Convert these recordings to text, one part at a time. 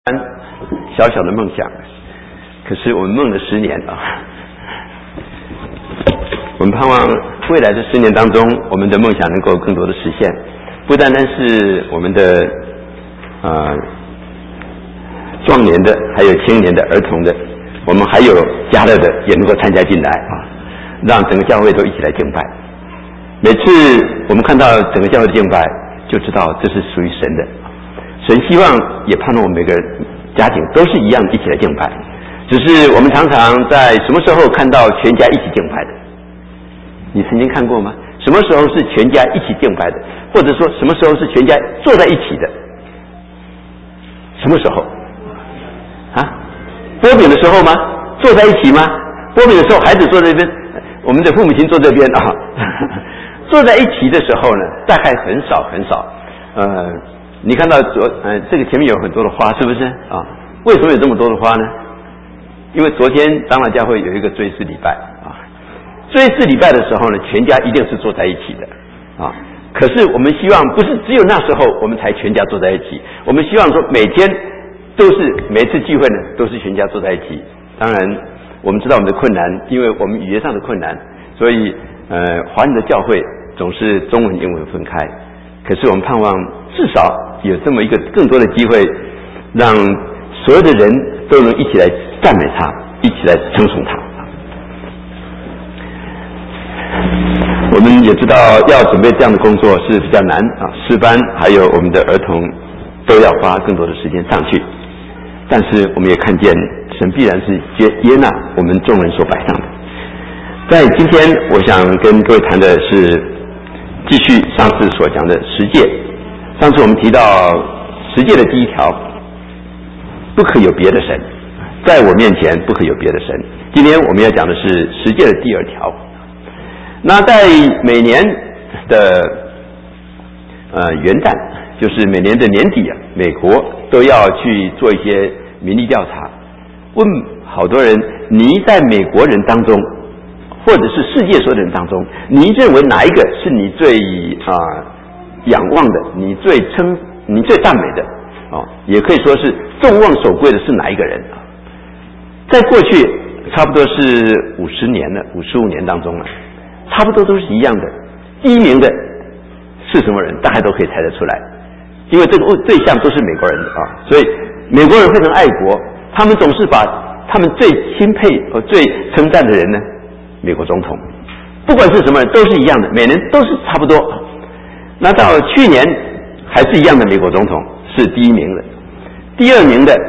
小小的梦想，可是我们梦了10年啊。我们盼望未来的10年当中，我们的梦想能够更多的实现，不单单是我们的壮年的，还有青年的、儿童的，我们还有家乐的也能够参加进来啊，让整个教会都一起来敬拜。每次我们看到整个教会的敬拜，就知道这是属于神的。神希望也盼望我们每个家庭都是一样一起来敬拜，只是我们常常在什么时候看到全家一起敬拜的？你曾经看过吗？什么时候是全家一起敬拜的？或者说什么时候是全家坐在一起的？什么时候？剥饼的时候吗？坐在一起吗？剥饼的时候孩子坐这边，我们的父母亲坐这边啊。坐在一起的时候呢，大概很少很少。你看到这个前面有很多的花，是不是啊？为什么有这么多的花呢？因为昨天当然教会有一个追思礼拜啊。追思礼拜的时候呢，全家一定是坐在一起的啊。可是我们希望不是只有那时候我们才全家坐在一起，我们希望说每天都是每次聚会呢都是全家坐在一起。当然我们知道我们的困难，因为我们语言上的困难，所以华人的教会总是中文英文分开。可是我们盼望至少有这么一个更多的机会，让所有的人都能一起来赞美他，一起来称颂他。我们也知道要准备这样的工作是比较难啊，诗班还有我们的儿童都要花更多的时间上去，但是我们也看见神必然是接纳我们众人所摆上的。在今天我想跟各位谈的是继续上次所讲的十诫。上次我们提到十诫的第1条，不可有别的神，在我面前不可有别的神。今天我们要讲的是十诫的第2条。那在每年的元旦，就是每年的年底啊，美国都要去做一些民意调查，问好多人，你在美国人当中或者是世界所有的人当中，你认为哪一个是你最仰望的，你最赞美的也可以说是众望所归的是哪一个人啊？在过去差不多是50年了，55年当中了，差不多都是一样的。第1名的是什么人，大概都可以猜得出来，因为这个对象都是美国人啊，所以美国人非常爱国，他们总是把他们最钦佩和最称赞的人呢，美国总统，不管是什么人都是一样的，每年都是差不多。那到去年还是一样的，美国总统是第1名的，第2名的，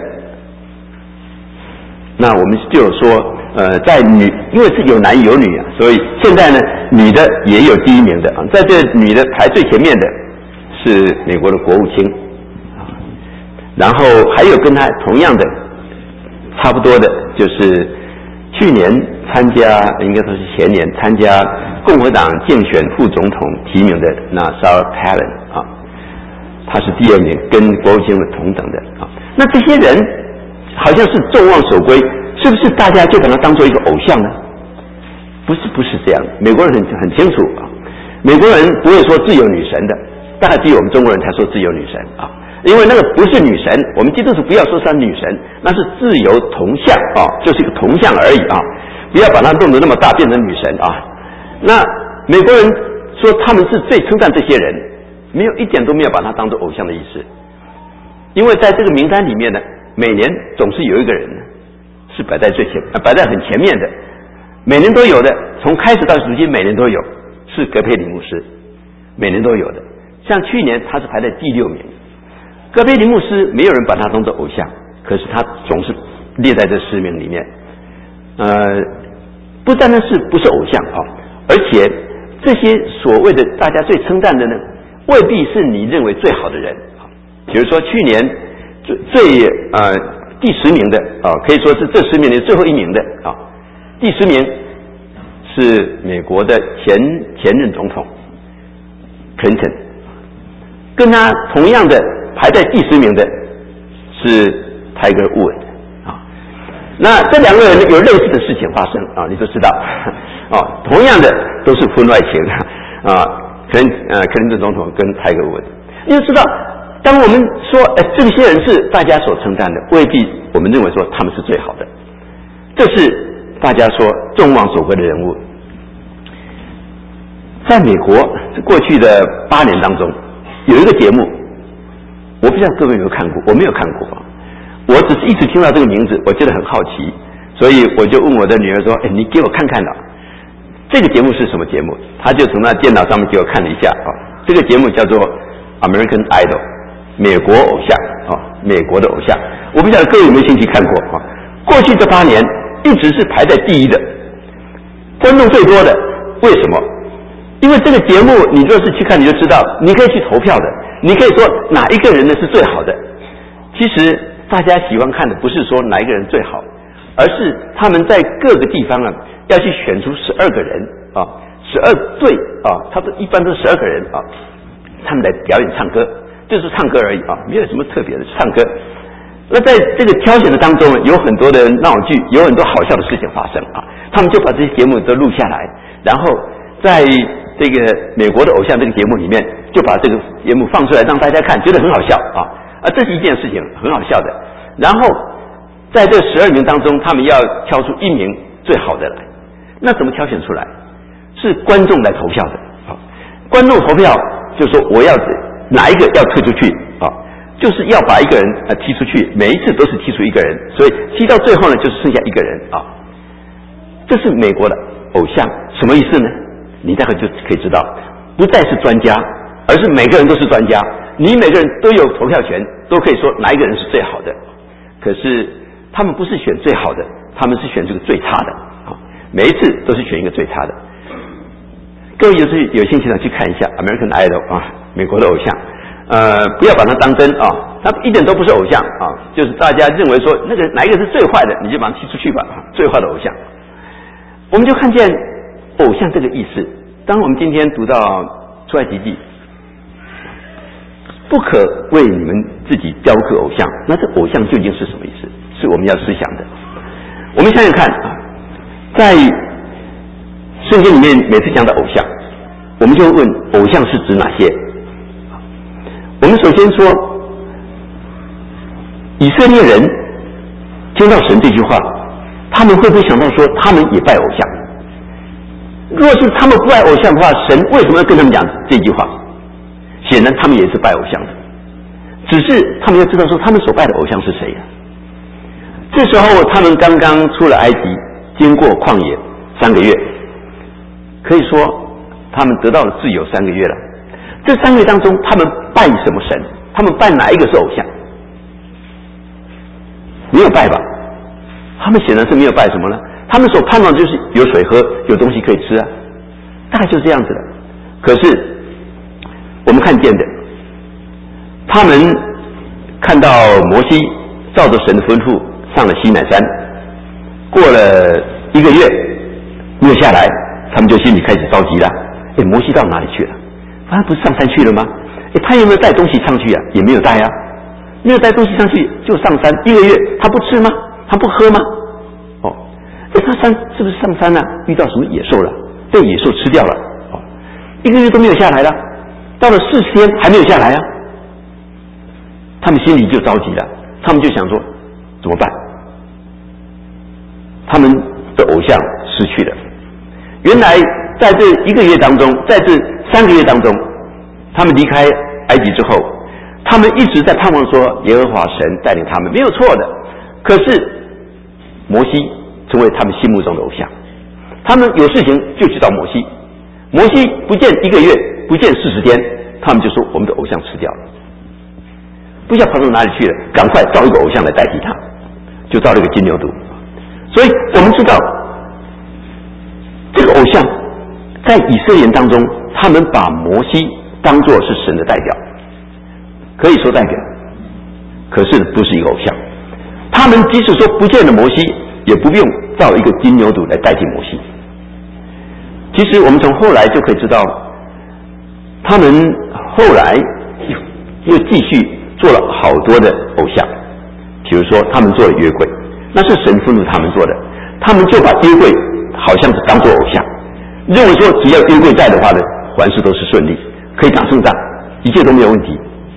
那我们就有说因为是有男有女啊，所以现在呢女的也有第1名的啊，在这女的排最前面的是美国的国务卿啊，然后还有跟他同样的差不多的就是去年参加，应该说是前年参加共和党竞选副总统提名的那 Sarah Palin 啊，他是第2名，跟国务卿的同等的啊。那这些人好像是众望所归，是不是大家就把他当做一个偶像呢？不是这样，美国人很清楚啊，美国人不会说自有女神的，大概只有我们中国人才说自有女神啊。因为那个不是女神，我们基督徒不要说是女神，那是自由铜像啊，就是一个铜像而已啊，不要把它弄得那么大变成女神啊。那美国人说他们是最称赞这些人，一点都没有把他当作偶像的意思，因为在这个名单里面呢，每年总是有一个人是摆在很前面的，每年都有的，从开始到如今每年都有，是葛佩里牧师，每年都有的。像去年他是排在第6名。葛佩里牧师没有人把他当作偶像，可是他总是列在这10名里面。不单单是不是偶像啊，而且这些所谓的大家最称赞的呢，未必是你认为最好的人啊。比如说去年第10名的啊，可以说是这10名里最后1名的啊。第10名是美国的前任总统 Clinton， 跟他同样的排在第10名的是 Tiger Woods 啊。那这2个人有类似的事情发生啊，你都知道啊，同样的都是婚外情啊，克林顿总统跟 Tiger Woods， 你就知道当我们说这些人是大家所称赞的，未必我们认为说他们是最好的。这是大家说众望所归的人物。在美国过去的8年当中，有一个节目，我不知道各位有没有看过，我没有看过啊，我只是一直听到这个名字，我觉得很好奇，所以我就问我的女儿说：“你给我看看了，这个节目是什么节目？”她就从那电脑上面给我看了一下啊，这个节目叫做 American Idol， 美国偶像啊，美国的偶像。我不晓得各位有没有兴趣看过啊？过去这8年一直是排在第一的，观众最多的。为什么？因为这个节目你若是去看你就知道，你可以去投票的，你可以说哪一个人呢是最好的。其实大家喜欢看的不是说哪一个人最好，而是他们在各个地方啊要去选出12个人啊，12队啊，他们一般都是12个人啊，他们来表演唱歌，就是唱歌而已啊，没有什么特别的唱歌。那在这个挑选的当中，有很多的闹剧，有很多好笑的事情发生啊，他们就把这些节目都录下来，然后在这个美国的偶像这个节目里面，就把这个节目放出来让大家看，觉得很好笑啊，这是一件事情，很好笑的。然后在这12名当中，他们要挑出1名最好的来，那怎么挑选出来？是观众来投票的啊，观众投票就说我要哪一个要推出去啊，就是要把一个人踢出去，每一次都是踢出一个人，所以踢到最后呢，就是剩下一个人啊。这是美国的偶像，什么意思呢？你大概就可以知道，不再是专家，而是每个人都是专家，你每个人都有投票权，都可以说哪一个人是最好的。可是他们不是选最好的，他们是选这个最差的啊，每一次都是选一个最差的。各位有兴趣的去看一下 American Idol 啊，美国的偶像，不要把它当真啊，他一点都不是偶像啊，就是大家认为说那个哪一个是最坏的，你就把他踢出去吧，最坏的偶像。我们就看见偶像这个意思。当我们今天读到出埃及记，不可为你们自己雕刻偶像，那这偶像究竟是什么意思？是我们要思想的。我们想想看啊，在圣经里面每次讲到偶像，我们就问偶像是指哪些？我们首先说，以色列人听到神这句话，他们会不会想到说他们也拜偶像？若是他们不拜偶像的话，神为什么要跟他们讲这句话？显然他们也是拜偶像的，只是他们要知道说他们所拜的偶像是谁呀？这时候他们刚刚出了埃及，经过旷野3个月，可以说他们得到了自由3个月了。这3个月当中，他们拜什么神？他们拜哪一个是偶像？没有拜吧？他们显然是没有拜什么呢？他们所盼望就是有水喝，有东西可以吃啊，大概就是这样子的。可是我们看见的，他们看到摩西照着神的吩咐上了西乃山，过了1个月没有下来，他们就心里开始着急了。摩西到哪里去了？他不是上山去了吗？他有没有带东西上去啊？也没有带啊，没有带东西上去就上山1个月，他不吃吗？他不喝吗？他是不是上山了遇到什么野兽了，被野兽吃掉了？1个月都没有下来了，到了40天还没有下来啊，他们心里就着急了，他们就想说怎么办？他们的偶像失去了。原来在这1个月当中，在这3个月当中，他们离开埃及之后，他们一直在盼望说耶和华神带领他们，没有错的。可是摩西成为他们心目中的偶像，他们有事情就去找摩西，摩西不见1个月，不见40天，他们就说我们的偶像吃掉了，不知道跑到哪里去了，赶快造一个偶像来代替他，就造了一个金牛犊。所以我们知道这个偶像在以色列人当中，他们把摩西当作是神的代表，可以说代表，可是不是一个偶像。他们即使说不见了摩西，也不用造一个金牛犊来代替摩西。其实我们从后来就可以知道，他们后来又继续做了好多的偶像，比如说他们做了约柜，那是神吩咐他们做的，他们就把约柜好像是当作偶像，认为说只要约柜在的话呢，凡事都是顺利，可以打胜仗，一切都没有问题。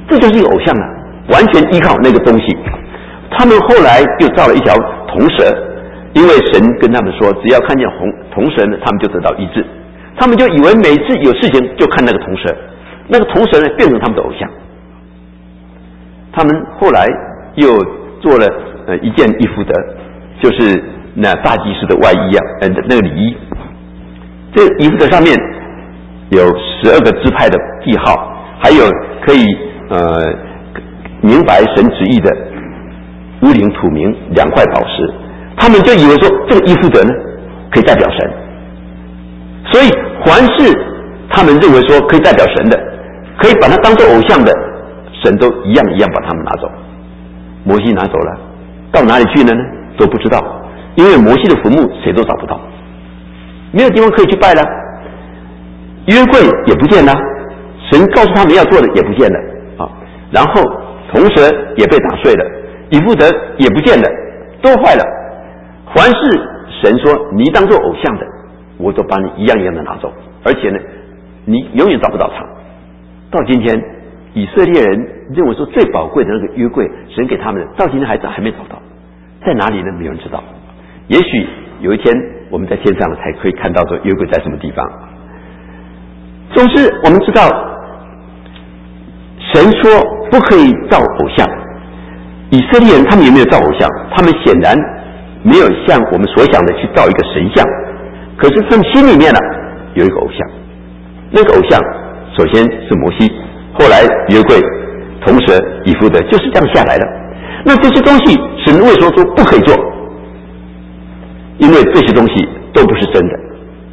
这就是一个偶像了，完全依靠那个东西。他们后来又造了一条铜蛇，因为神跟他们说，只要看见铜蛇呢，他们就得到医治。他们就以为每次有事情就看那个铜蛇，那个铜蛇呢变成他们的偶像。他们后来又做了一件衣服的，就是那大祭司的外衣啊，那个礼衣。这个衣服的上面有12个支派的记号，还有可以明白神旨意的乌灵土明2块宝石。他们就以为说这个伊夫德呢可以代表神，所以凡是他们认为说可以代表神的，可以把它当作偶像的，神都一样把他们拿走。摩西拿走了，到哪里去了呢？都不知道，因为摩西的坟墓谁都找不到，没有地方可以去拜了。约柜也不见了，神告诉他们要做的也不见了啊。然后铜蛇也被打碎了，以弗得也不见了，都坏了。凡是神说你当做偶像的，我都把你一样的拿走，而且呢，你永远找不到它。到今天，以色列人认为说最宝贵的那个约柜，神给他们的，到今天还没找到，在哪里呢？没有人知道。也许有一天我们在天上才可以看到说约柜在什么地方。总之，我们知道神说不可以造偶像。以色列人他们有没有造偶像？他们显然没有像我们所想的去造一个神像，可是他们心里面呢有一个偶像。那个偶像首先是摩西，后来约柜、铜蛇、以弗得，就是这样下来的。那这些东西神为什么说不可以做？因为这些东西都不是真的。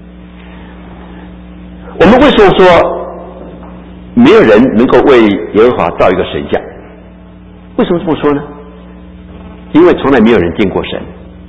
我们为什么说没有人能够为耶和华造一个神像？为什么这么说呢？因为从来没有人见过神。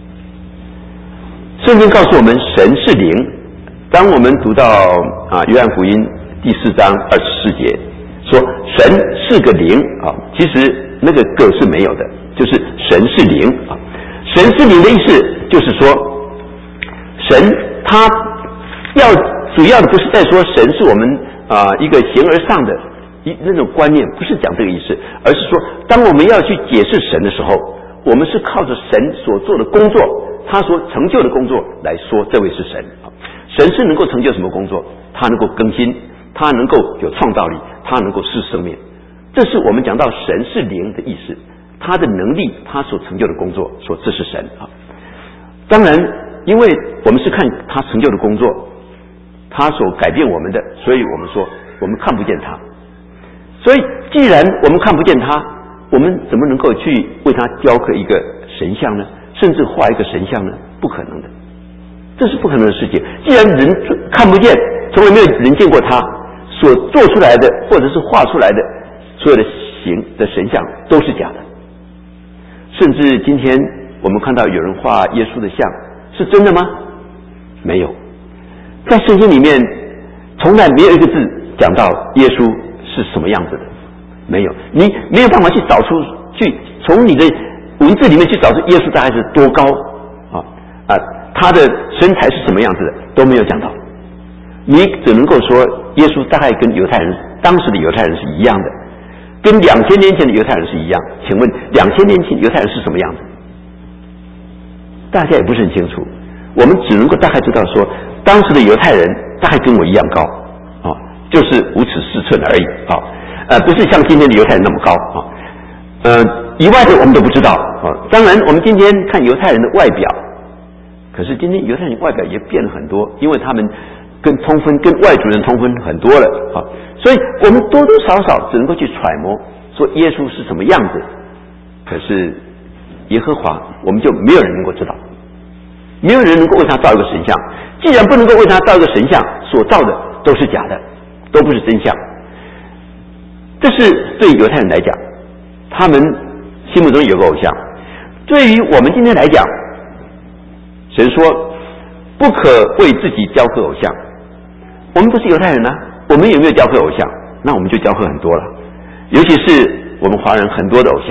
圣经告诉我们神是灵。当我们读到约翰福音第4章24节说神是个灵啊，其实那个个是没有的，就是神是灵啊。神是灵的意思就是说，神他主要的不是在说神是我们一个形而上的那种观念，不是讲这个意思，而是说当我们要去解释神的时候，我们是靠着神所做的工作，他所成就的工作来说这位是神。神是能够成就什么工作？他能够更新，他能够有创造力，他能够施生命。这是我们讲到神是灵的意思，他的能力，他所成就的工作，说这是神啊。当然因为我们是看他成就的工作，他所改变我们的，所以我们说我们看不见他。所以既然我们看不见他，我们怎么能够去为他雕刻一个神像呢？甚至画一个神像呢？不可能的，这是不可能的事情。既然人看不见，从来没有人见过他，所做出来的或者是画出来的所有的形的神像都是假的。甚至今天我们看到有人画耶稣的像，是真的吗？没有。在圣经里面从来没有一个字讲到耶稣是什么样子的，没有。你没有办法去找出，去从你的文字里面去找出耶稣大概是多高他的身材是什么样子的，都没有讲到。你只能够说耶稣大概跟当时的犹太人是一样的，跟2000年前的犹太人是一样。请问2000年前犹太人是什么样子？大家也不是很清楚。我们只能够大概知道说当时的犹太人大概跟我一样高就是5尺4寸而已不是像今天的犹太人那么高以外的我们都不知道当然我们今天看犹太人的外表，可是今天犹太人外表也变了很多，因为他们跟外族人通婚很多了所以我们多多少少只能够去揣摩说耶稣是什么样子。可是耶和华我们就没有人能够知道，没有人能够为他造一个神像。既然不能够为他造一个神像，所造的都是假的，都不是真相。这是对犹太人来讲，他们心目中有个偶像。对于我们今天来讲，神说不可为自己雕刻偶像。我们不是犹太人我们有没有雕刻偶像？那我们就雕刻很多了，尤其是我们华人很多的偶像。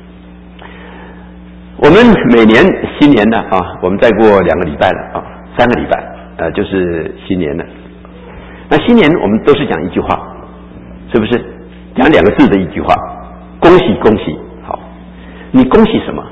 我们每年新年呢我们再过2个礼拜了3个礼拜就是新年了。那新年我们都是讲一句话，是不是？ 讲2个字的一句话，恭喜恭喜。好，你恭喜什么？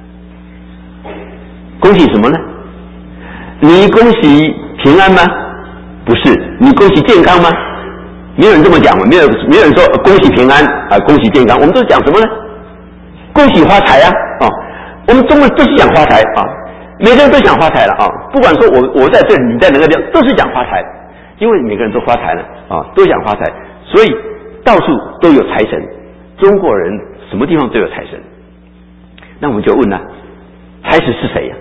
恭喜什么呢？你恭喜平安吗？不是。你恭喜健康吗？没有人这么讲，没有人说恭喜平安啊，恭喜健康。我们都是讲什么呢？恭喜发财啊！我们中国都是讲发财啊，每个人都讲发财了啊。不管说我在这里，你在哪个地方，都是讲发财，因为每个人都发财了啊，都讲发财，所以到处都有财神。中国人什么地方都有财神。那我们就问了，财神是谁呀？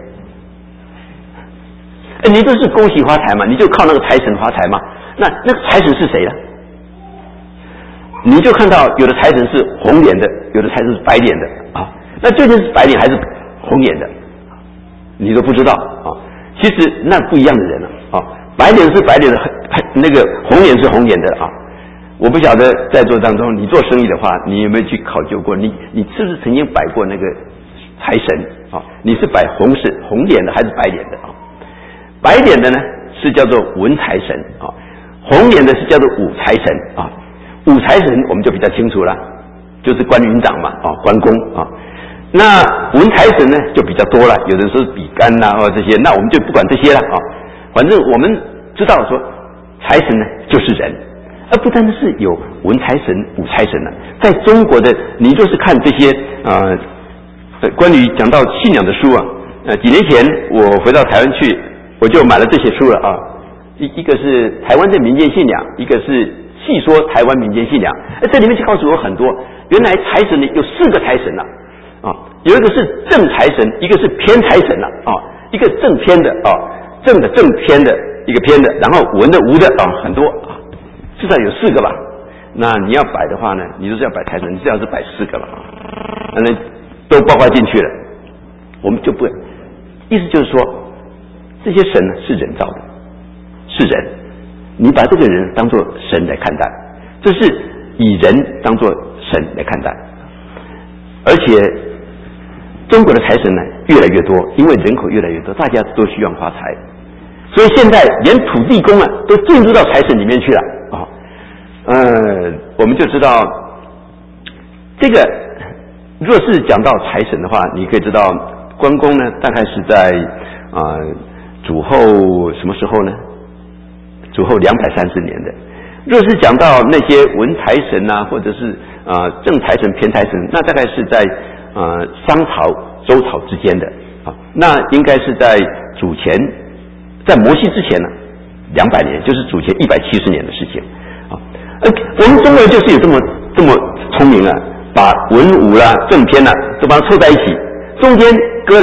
你都是恭喜发财嘛，你就靠那个财神发财嘛。那个财神是谁呢？你就看到有的财神是红脸的，有的财神是白脸的啊。那究竟是白脸还是红脸的，你都不知道啊。其实那不一样的人了啊，白脸是白脸的，那个红脸是红脸的啊。我不晓得在座当中，你做生意的话，你有没有去考究过？你是不是曾经摆过那个财神啊？你是摆红脸的还是白脸的啊？白脸的呢是叫做文财神啊，红脸的是叫做武财神啊。武财神我们就比较清楚了，就是关云长嘛啊，关公啊。那文财神呢就比较多了，有的时候比干呐这些，那我们就不管这些了啊。反正我们知道说，财神呢就是人，而不单单是有文财神、武财神呢。在中国的，你若是看这些关于讲到信仰的书啊，几年前我回到台湾去，我就买了这些书了啊。一个是台湾的民间信仰，一个是细说台湾民间信仰。这里面就告诉我很多，原来财神呢有4个财神了啊，有一个是正财神，一个是偏财神了啊，一个正偏的啊，正的正偏的一个偏的，然后文的无的啊，很多啊，至少有4个吧。那你要摆的话呢，你就是要摆财神，你最好是摆4个了啊，那都包括进去了。我们就不，意思就是说，这些神呢是人造的，是人，你把这个人当作神来看待，这是以人当作神来看待。而且中国的财神呢越来越多，因为人口越来越多，大家都需要发财，所以现在连土地公啊都进入到财神里面去了啊。我们就知道这个，若是讲到财神的话，你可以知道关公呢大概是在主后什么时候呢？主后230年的。若是讲到那些文财神啊，或者是正财神、偏财神，那大概是在商朝、周朝之间的啊，那应该是在主前，在摩西之前呢200年，就是主前170年的事情啊。我们中国人就是有这么聪明啊，把文武啦、正偏啦都把它凑在一起，中间隔了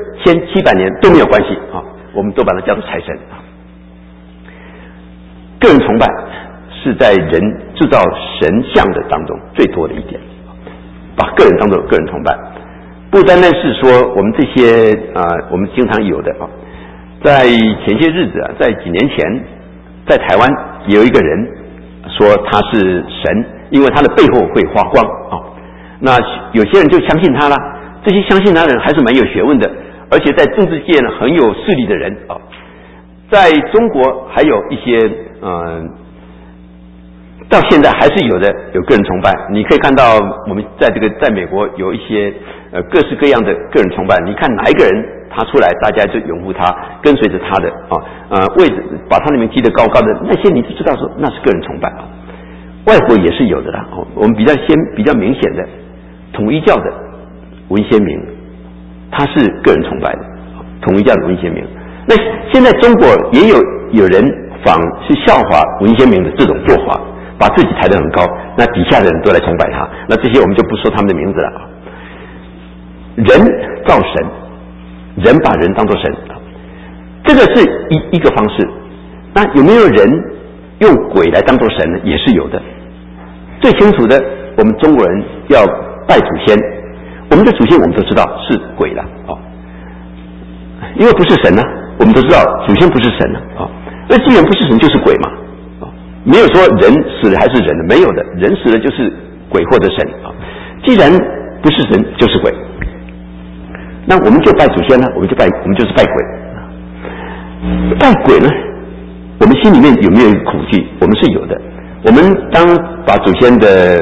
1700年都没有关系啊，我们都把它叫做财神啊。个人崇拜是在人制造神像的当中最多的一点，把个人当作个人崇拜，不单单是说我们这些我们经常有的啊，在前些日子啊，在几年前，在台湾有一个人说他是神，因为他的背后会发光啊。那有些人就相信他了，这些相信他的人还是蛮有学问的，而且在政治界呢很有势力的人啊。在中国还有一些到现在还是有个人崇拜。你可以看到我们在美国有一些各式各样的个人崇拜，你看哪一个人他出来，大家就拥护他，跟随着他的位置把他那边提得高高的，那些你就知道说那是个人崇拜啊。外国也是有的啦，我们比较明显的统一教的文先明，他是个人崇拜的，统一教的文先明。那现在中国也有人是效法文先明的这种做法，把自己抬得很高，那底下的人都来崇拜他，那这些我们就不说他们的名字了啊。人造神，人把人当作神，这个是一个方式。那有没有人用鬼来当作神呢？也是有的。最清楚的，我们中国人要拜祖先，我们的祖先我们都知道是鬼了啊，因为不是神呢，我们都知道祖先不是神啊。那既然不是神，就是鬼嘛啊，没有说人死了还是人的，没有的，人死了就是鬼或者神啊。既然不是神，就是鬼，那我们就拜祖先呢，我们就是拜鬼。拜鬼呢，我们心里面有没有恐惧？我们是有的。我们当把祖先的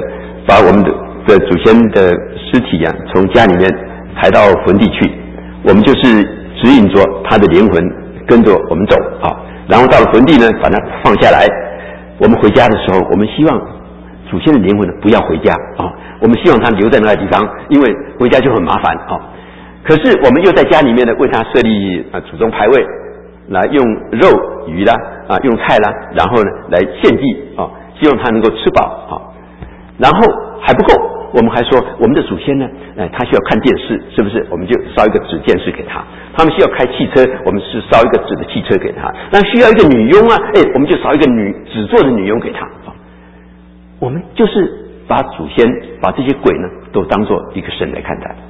把我们的祖先的尸体啊，从家里面抬到坟地去，我们就是指引着他的灵魂跟着我们走啊。然后到了坟地呢，把它放下来。我们回家的时候，我们希望祖先的灵魂呢不要回家啊，我们希望他留在那个地方，因为回家就很麻烦啊。可是我们又在家里面呢为他设立祖宗牌位，来用肉鱼啦用菜啦，然后呢来献祭啊，希望他能够吃饱啊。然后还不够，我们还说我们的祖先呢，他需要看电视，是不是？我们就烧一个纸电视给他。他们需要开汽车，我们是烧一个纸的汽车给他。那需要一个女佣啊，我们就烧一个纸做的女佣给他。我们就是把祖先，把这些鬼呢，都当作一个神来看待。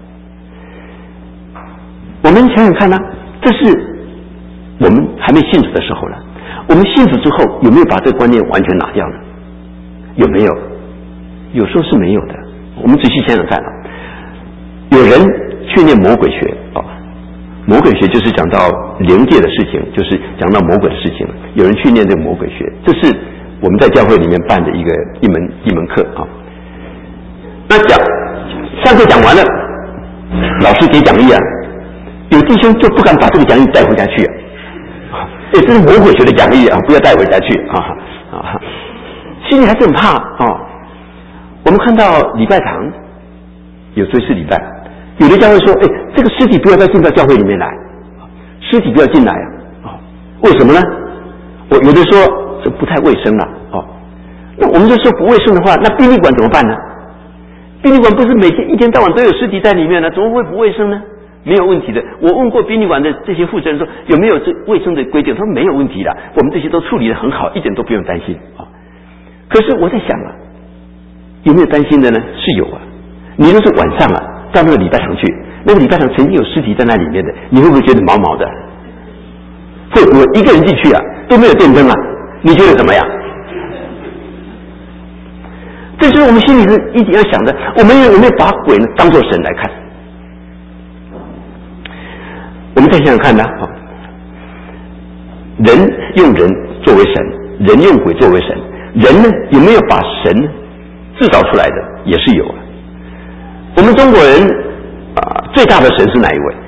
我们想想看呢，这是我们还没信主的时候呢。我们信主之后，有没有把这个观念完全拿掉呢？有没有？有时候是没有的。我们仔细想想看啊，有人去念魔鬼学啊，魔鬼学就是讲到灵界的事情，就是讲到魔鬼的事情。有人去念这个魔鬼学，这是我们在教会里面办的一门课啊。那上课讲完了，老师给讲义啊，有弟兄就不敢把这个讲义带回家去啊。这是魔鬼学的讲义啊，不要带回家去啊，心里还是很怕啊。我们看到礼拜堂有追思礼拜，有的教会说，这个尸体不要再进到教会里面来，尸体不要进来啊，为什么呢？有的说这不太卫生了那我们就说不卫生的话，那殡仪馆怎么办呢？殡仪馆不是每天一天到晚都有尸体在里面呢，怎么会不卫生呢？没有问题的。我问过殡仪馆的这些负责人说有没有这卫生的规定，他说没有问题的，我们这些都处理得很好，一点都不用担心啊。可是我在想啊，有没有担心的呢？是有啊。你若是晚上到那个礼拜堂去，那个礼拜堂曾经有尸体在那里面的，你会不会觉得毛毛的？会不会一个人进去都没有电灯你觉得怎么样？这是我们心里是一定要想的，我们有没有把鬼呢当作神来看？我们再想想看呢人用人作为神，人用鬼作为神，人呢有没有把神制造出来的？也是有我们中国人最大的神是哪一位？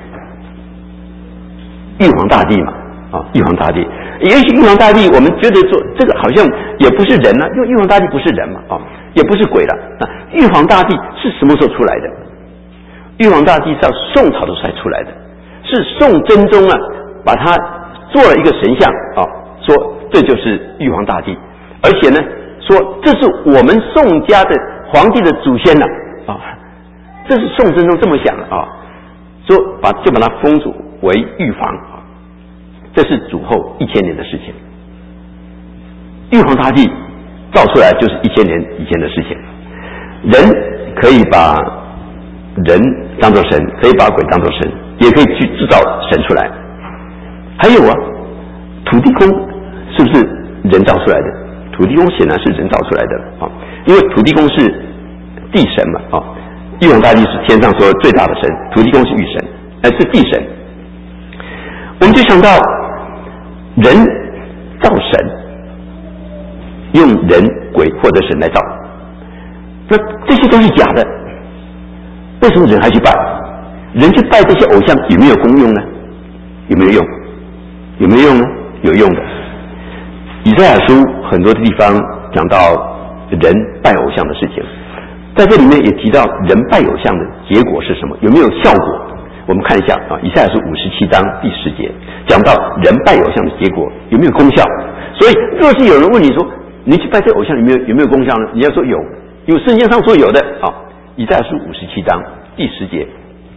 玉皇大帝嘛玉皇大帝。也许玉皇大帝我们觉得说这个好像也不是人因为玉皇大帝不是人嘛也不是鬼了玉皇大帝是什么时候出来的？玉皇大帝是到宋朝的时候才出来的，是宋真宗把他做了一个神像说这就是玉皇大帝，而且呢说这是我们宋家的皇帝的祖先这是宋真宗这么想的说就把他封主为玉皇这是主后1000年的事情。玉皇大帝造出来就是1000年以前的事情。人可以把人当作神，可以把鬼当作神，也可以去制造神出来。还有土地公是不是人造出来的？土地公显然是人造出来的因为土地公是地神嘛玉皇大帝是天上说最大的神，土地公是玉神是地神。我们就想到人造神，用人鬼或者神来造，那这些都是假的，为什么人还去拜？人去拜这些偶像有没有功用呢？有没有用？有没有用呢？有用的。以赛亚书很多的地方讲到人拜偶像的事情，在这里面也提到人拜偶像的结果是什么，有没有效果？我们看一下以赛亚书57章第10节讲到人拜偶像的结果有没有功效。所以若是有人问你说你去拜这个偶像有没有功效呢？你要说有，因为圣经上说有的以赛亚书57章第10节，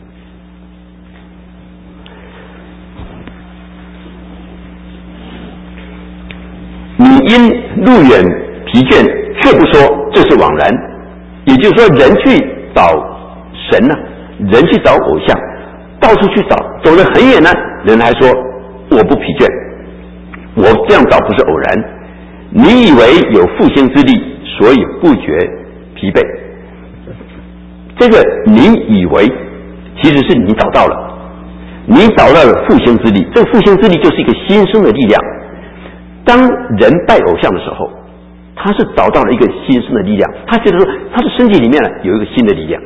你因路远疲倦却不说，这是枉然。也就是说人去找神人去找偶像，到处去找，走得很远人还说我不疲倦，我这样找不是偶然。你以为有复兴之力，所以不觉疲惫。这个你以为其实是你找到了，你找到了复兴之力，这个复兴之力就是一个新生的力量。当人拜偶像的时候， 他是找到了一个新生的力量，他觉得说他的身体里面呢有一个新的力量，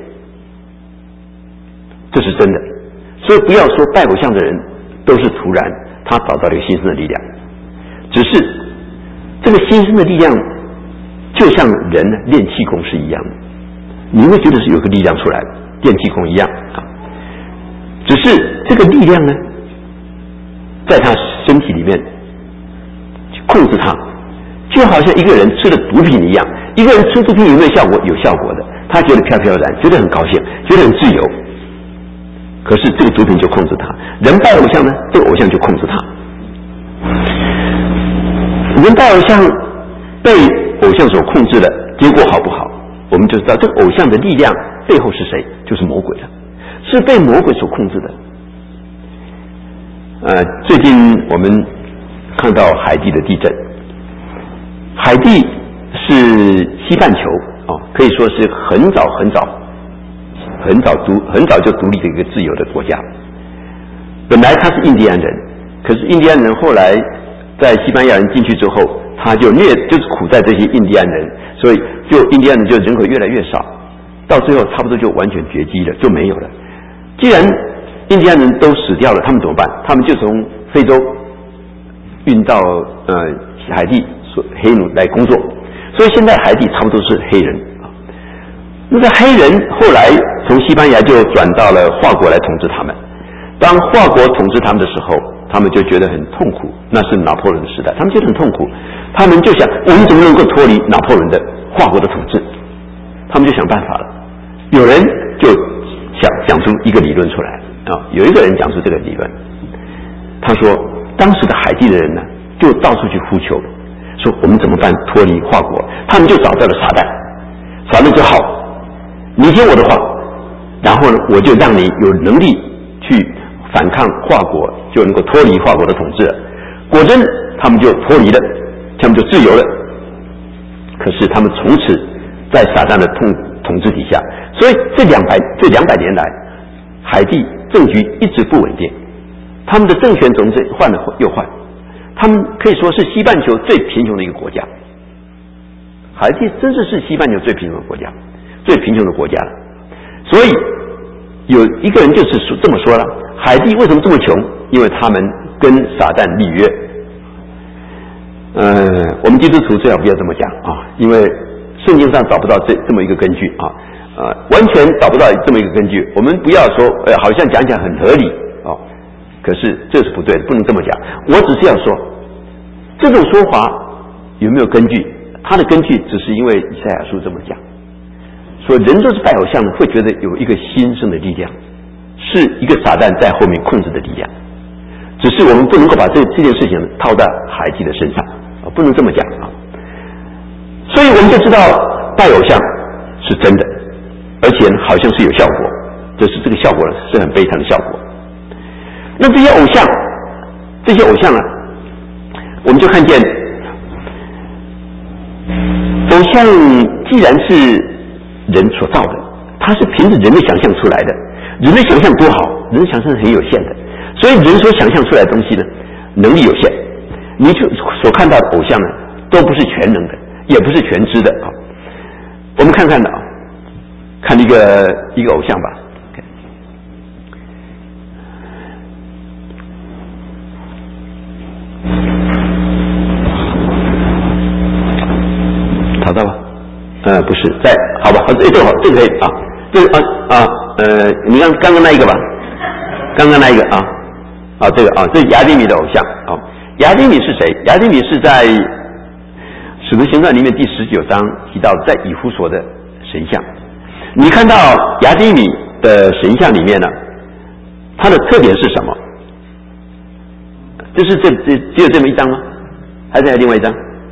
这是真的。所以不要说拜偶像的人都是突然他找到了一个新生的力量，只是这个新生的力量就像人呢练气功是一样的，你会觉得是有个力量出来，练气功一样啊。只是这个力量呢，在他身体里面控制他，就好像一个人吃了毒品一样。一个人吃毒品有没有效果？有效果的，他觉得飘飘然，觉得很高兴，觉得很自由。可是这个毒品就控制他。人拜偶像呢，这个偶像就控制他。人拜偶像被偶像所控制的结果好不好，我们就知道这个偶像的力量背后是谁，就是魔鬼了，是被魔鬼所控制的。最近我们看到海地的地震，海地是西半球可以说是很早就独立的一个自由的国家。本来他是印第安人，可是印第安人后来在西班牙人进去之后，他就是苦在这些印第安人，所以印第安人就人口越来越少，到最后差不多就完全绝迹了，就没有了。既然印第安人都死掉了，他们怎么办？他们就从非洲运到海地黑奴来工作，所以现在海地差不多是黑人。那个黑人后来从西班牙就转到了法国来统治他们。当法国统治他们的时候，他们就觉得很痛苦，那是拿破仑的时代，他们觉得很痛苦，他们就想我们怎么能够脱离拿破仑的法国的统治，他们就想办法了。有人就讲出一个理论出来有一个人讲出这个理论，他说当时的海地的人呢，就到处去呼求，说我们怎么办脱离法国，他们就找到了撒旦就好，你听我的话，然后呢我就让你有能力去反抗法国，就能够脱离法国的统治了。果真他们就脱离了，他们就自由了。可是他们从此在撒旦的统治底下，所以这200年来，海地政局一直不稳定，他们的政权总是换了又换，他们可以说是西半球最贫穷的一个国家。海地真是西半球最贫穷的国家，最贫穷的国家了。所以有一个人就是这么说了，海地为什么这么穷？因为他们跟撒旦立约。我们基督徒最好不要这么讲因为圣经上找不到这么一个根据完全找不到这么一个根据。我们不要说好像讲起来很合理可是这是不对的，不能这么讲。我只是要说这种说法有没有根据，它的根据只是因为以赛亚书这么讲，说人都是拜偶像的，会觉得有一个新生的力量，是一个撒旦在后面控制的力量，只是我们不能够把这件事情套在海地的身上不能这么讲所以我们就知道拜偶像是真的，而且好像是有效果，就是这个效果是很悲惨的效果。那这些偶像我们就看见偶像既然是人所造的，它是凭着人的想象出来的，人的想象多好，人的想象是很有限的，所以人所想象出来的东西呢，能力有限。你所看到的偶像呢，都不是全能的，也不是全知的我们看看一个偶像吧。找到吧？不是在，好吧？这个好，这个可以这个你刚刚那一个吧？刚刚那一个这个这是雅典米的偶像雅典米是谁？雅典米是在《使徒行传》里面第19章提到在以弗所的神像。你看到雅典米的神像里面呢，它的特点是什么？就是只有这么一张吗？还是还有另外一张？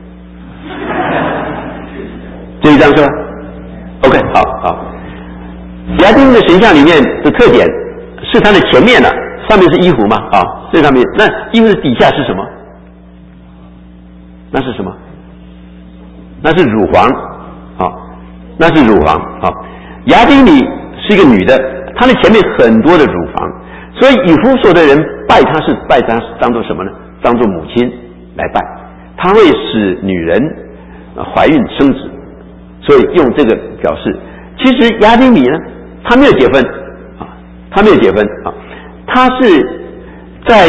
这一张是吧 ？OK， 好。雅典米的神像里面的特点是它的前面上面是衣服嘛这上面，那衣服的底下是什么？那是什么？那是乳房那是乳房雅典米是一个女的，她的前面很多的乳房，所以以弗所的人拜她是拜她当做什么呢？当做母亲来拜，她会使女人怀孕生子，所以用这个表示。其实雅典米呢，他没有结婚啊，他没有结婚啊，他是在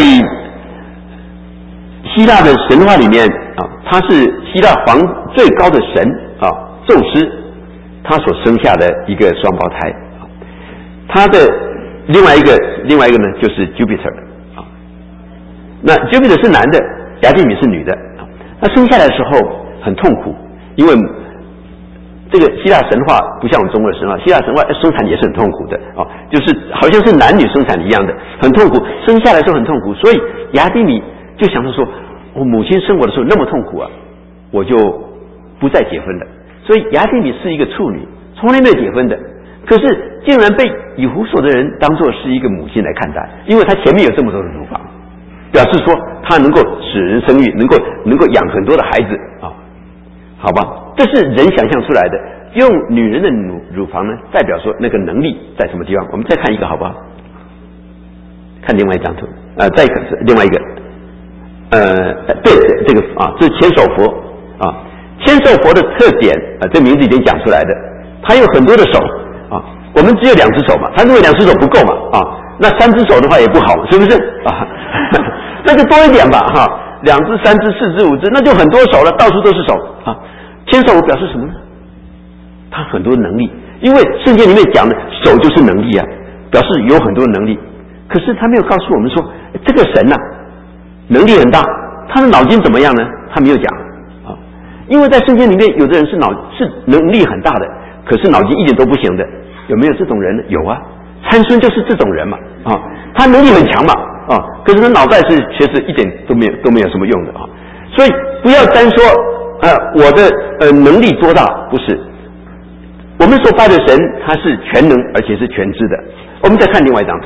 希腊的神话里面啊，他是希腊最高的神啊，宙斯，他所生下的一个双胞胎。他的另外一个呢，就是 Jupiter 啊。那 Jupiter 是男的，雅典米是女的。他生下来的时候很痛苦，因为这个希腊神话不像我们中国的神话，希腊神话生产也是很痛苦的啊，就是好像是男女生产一样的，很痛苦，生下来的时候很痛苦，所以雅典米就想着说，我母亲生我的时候那么痛苦啊，我就不再结婚了。所以雅典米是一个处女，从来没有结婚的，可是竟然被以弗所的人当作是一个母亲来看待，因为她前面有这么多的乳房，表示说她能够使人生育，能够养很多的孩子啊，好吧。这是人想象出来的，用女人的乳房呢，代表说那个能力在什么地方。我们再看一个好不好？看另外一张图，再一个是另外一个，对，这个啊，这是千手佛啊。千手佛的特点啊，这名字已经讲出来的，他有很多的手啊，我们只有2只手嘛，他认为2只手不够嘛啊，那3只手的话也不好，是不是啊？那就多一点吧哈，2只、3只、4只、5只，那就很多手了，到处都是手啊。千手表示什么呢？他很多能力，因为圣经里面讲的手就是能力啊，表示有很多能力。可是他没有告诉我们说，这个神啊，能力很大，他的脑筋怎么样呢？他没有讲啊，因为在圣经里面，有的人是能力很大的，可是脑筋一点都不行的，有没有这种人呢？有啊，参孙就是这种人嘛啊，他能力很强嘛啊，可是他脑袋其实一点都没有什么用的啊，所以不要单说。我的能力多大？不是，我们所拜的神他是全能而且是全知的。我们再看另外一张图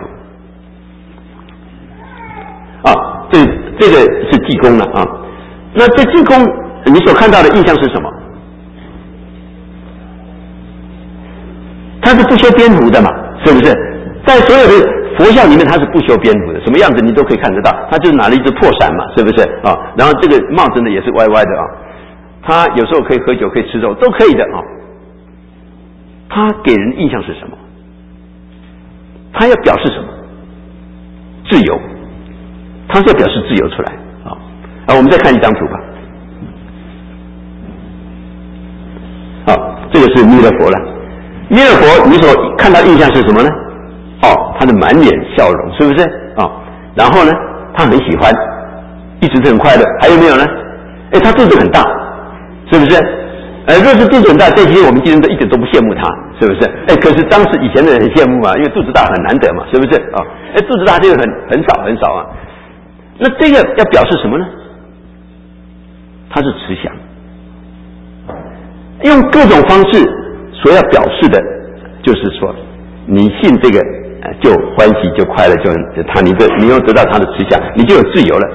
啊，这个是济公了啊。那这济公你所看到的印象是什么？他是不修边幅的嘛，是不是？在所有的佛像里面他是不修边幅的，什么样子你都可以看得到。他就是拿了一只破伞嘛，是不是啊？然后这个帽子呢也是歪歪的啊。他有时候可以喝酒，可以吃肉，都可以的啊。他给人的印象是什么？他要表示什么？自由，他是要表示自由出来啊。我们再看一张图吧。这个是弥勒佛了。弥勒佛，你所看到印象是什么呢？他的满脸笑容，是不是啊？然后呢，他很喜欢，一直是很快乐。还有没有呢？他肚子很大。是不是？若是肚子很大，这些我们今天都一点都不羡慕他，是不是？可是当时以前的人很羡慕嘛，因为肚子大很难得嘛，是不是啊？肚子大这个很少啊。那这个要表示什么呢？它是慈祥，用各种方式所要表示的，就是说，你信这个就欢喜就快乐你又得到他的慈祥，你就有自由了。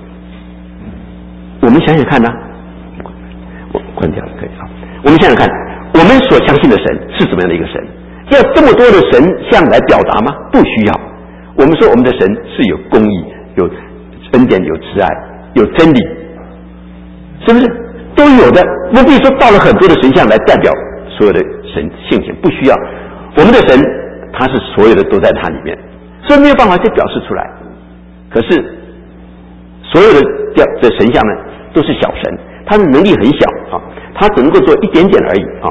我们想想看呢。关掉了，可以啊。我们想想看，我们所相信的神是怎么样的一个神？要这么多的神像来表达吗？不需要。我们说我们的神是有公义、有恩典、有慈爱、有真理，是不是都有的？不必说到了很多的神像来代表所有的神性情，不需要。我们的神他是所有的都在他里面，所以没有办法去表示出来。可是所有的神像呢，都是小神。他的能力很小啊，他只能够做一点点而已啊。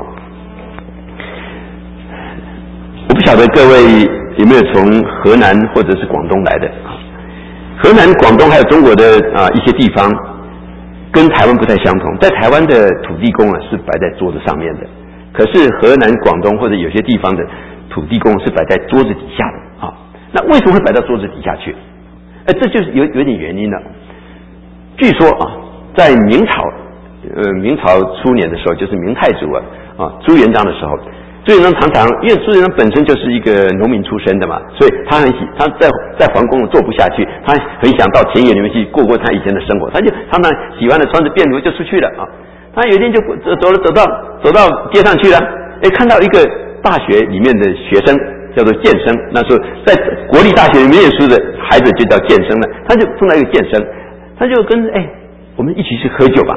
我不晓得各位有没有从河南或者是广东来的啊？河南、广东还有中国的一些地方，跟台湾不太相同。在台湾的土地公是摆在桌子上面的，可是河南、广东或者有些地方的土地公是摆在桌子底下的啊。那为什么会摆到桌子底下去？这就是有点原因了。据说在明朝初年的时候，就是明太祖朱元璋的时候，朱元璋常常因为朱元璋本身就是一个农民出身的嘛，所以他在皇宫坐不下去，他很想到田野里面去过他以前的生活，他就常常喜欢的穿着便服就出去了啊。他有一天就走到街上去了，看到一个大学里面的学生叫做剑生，那时候在国立大学里面念书的孩子就叫剑生了，他就碰到一个剑生，他就跟我们一起去喝酒吧。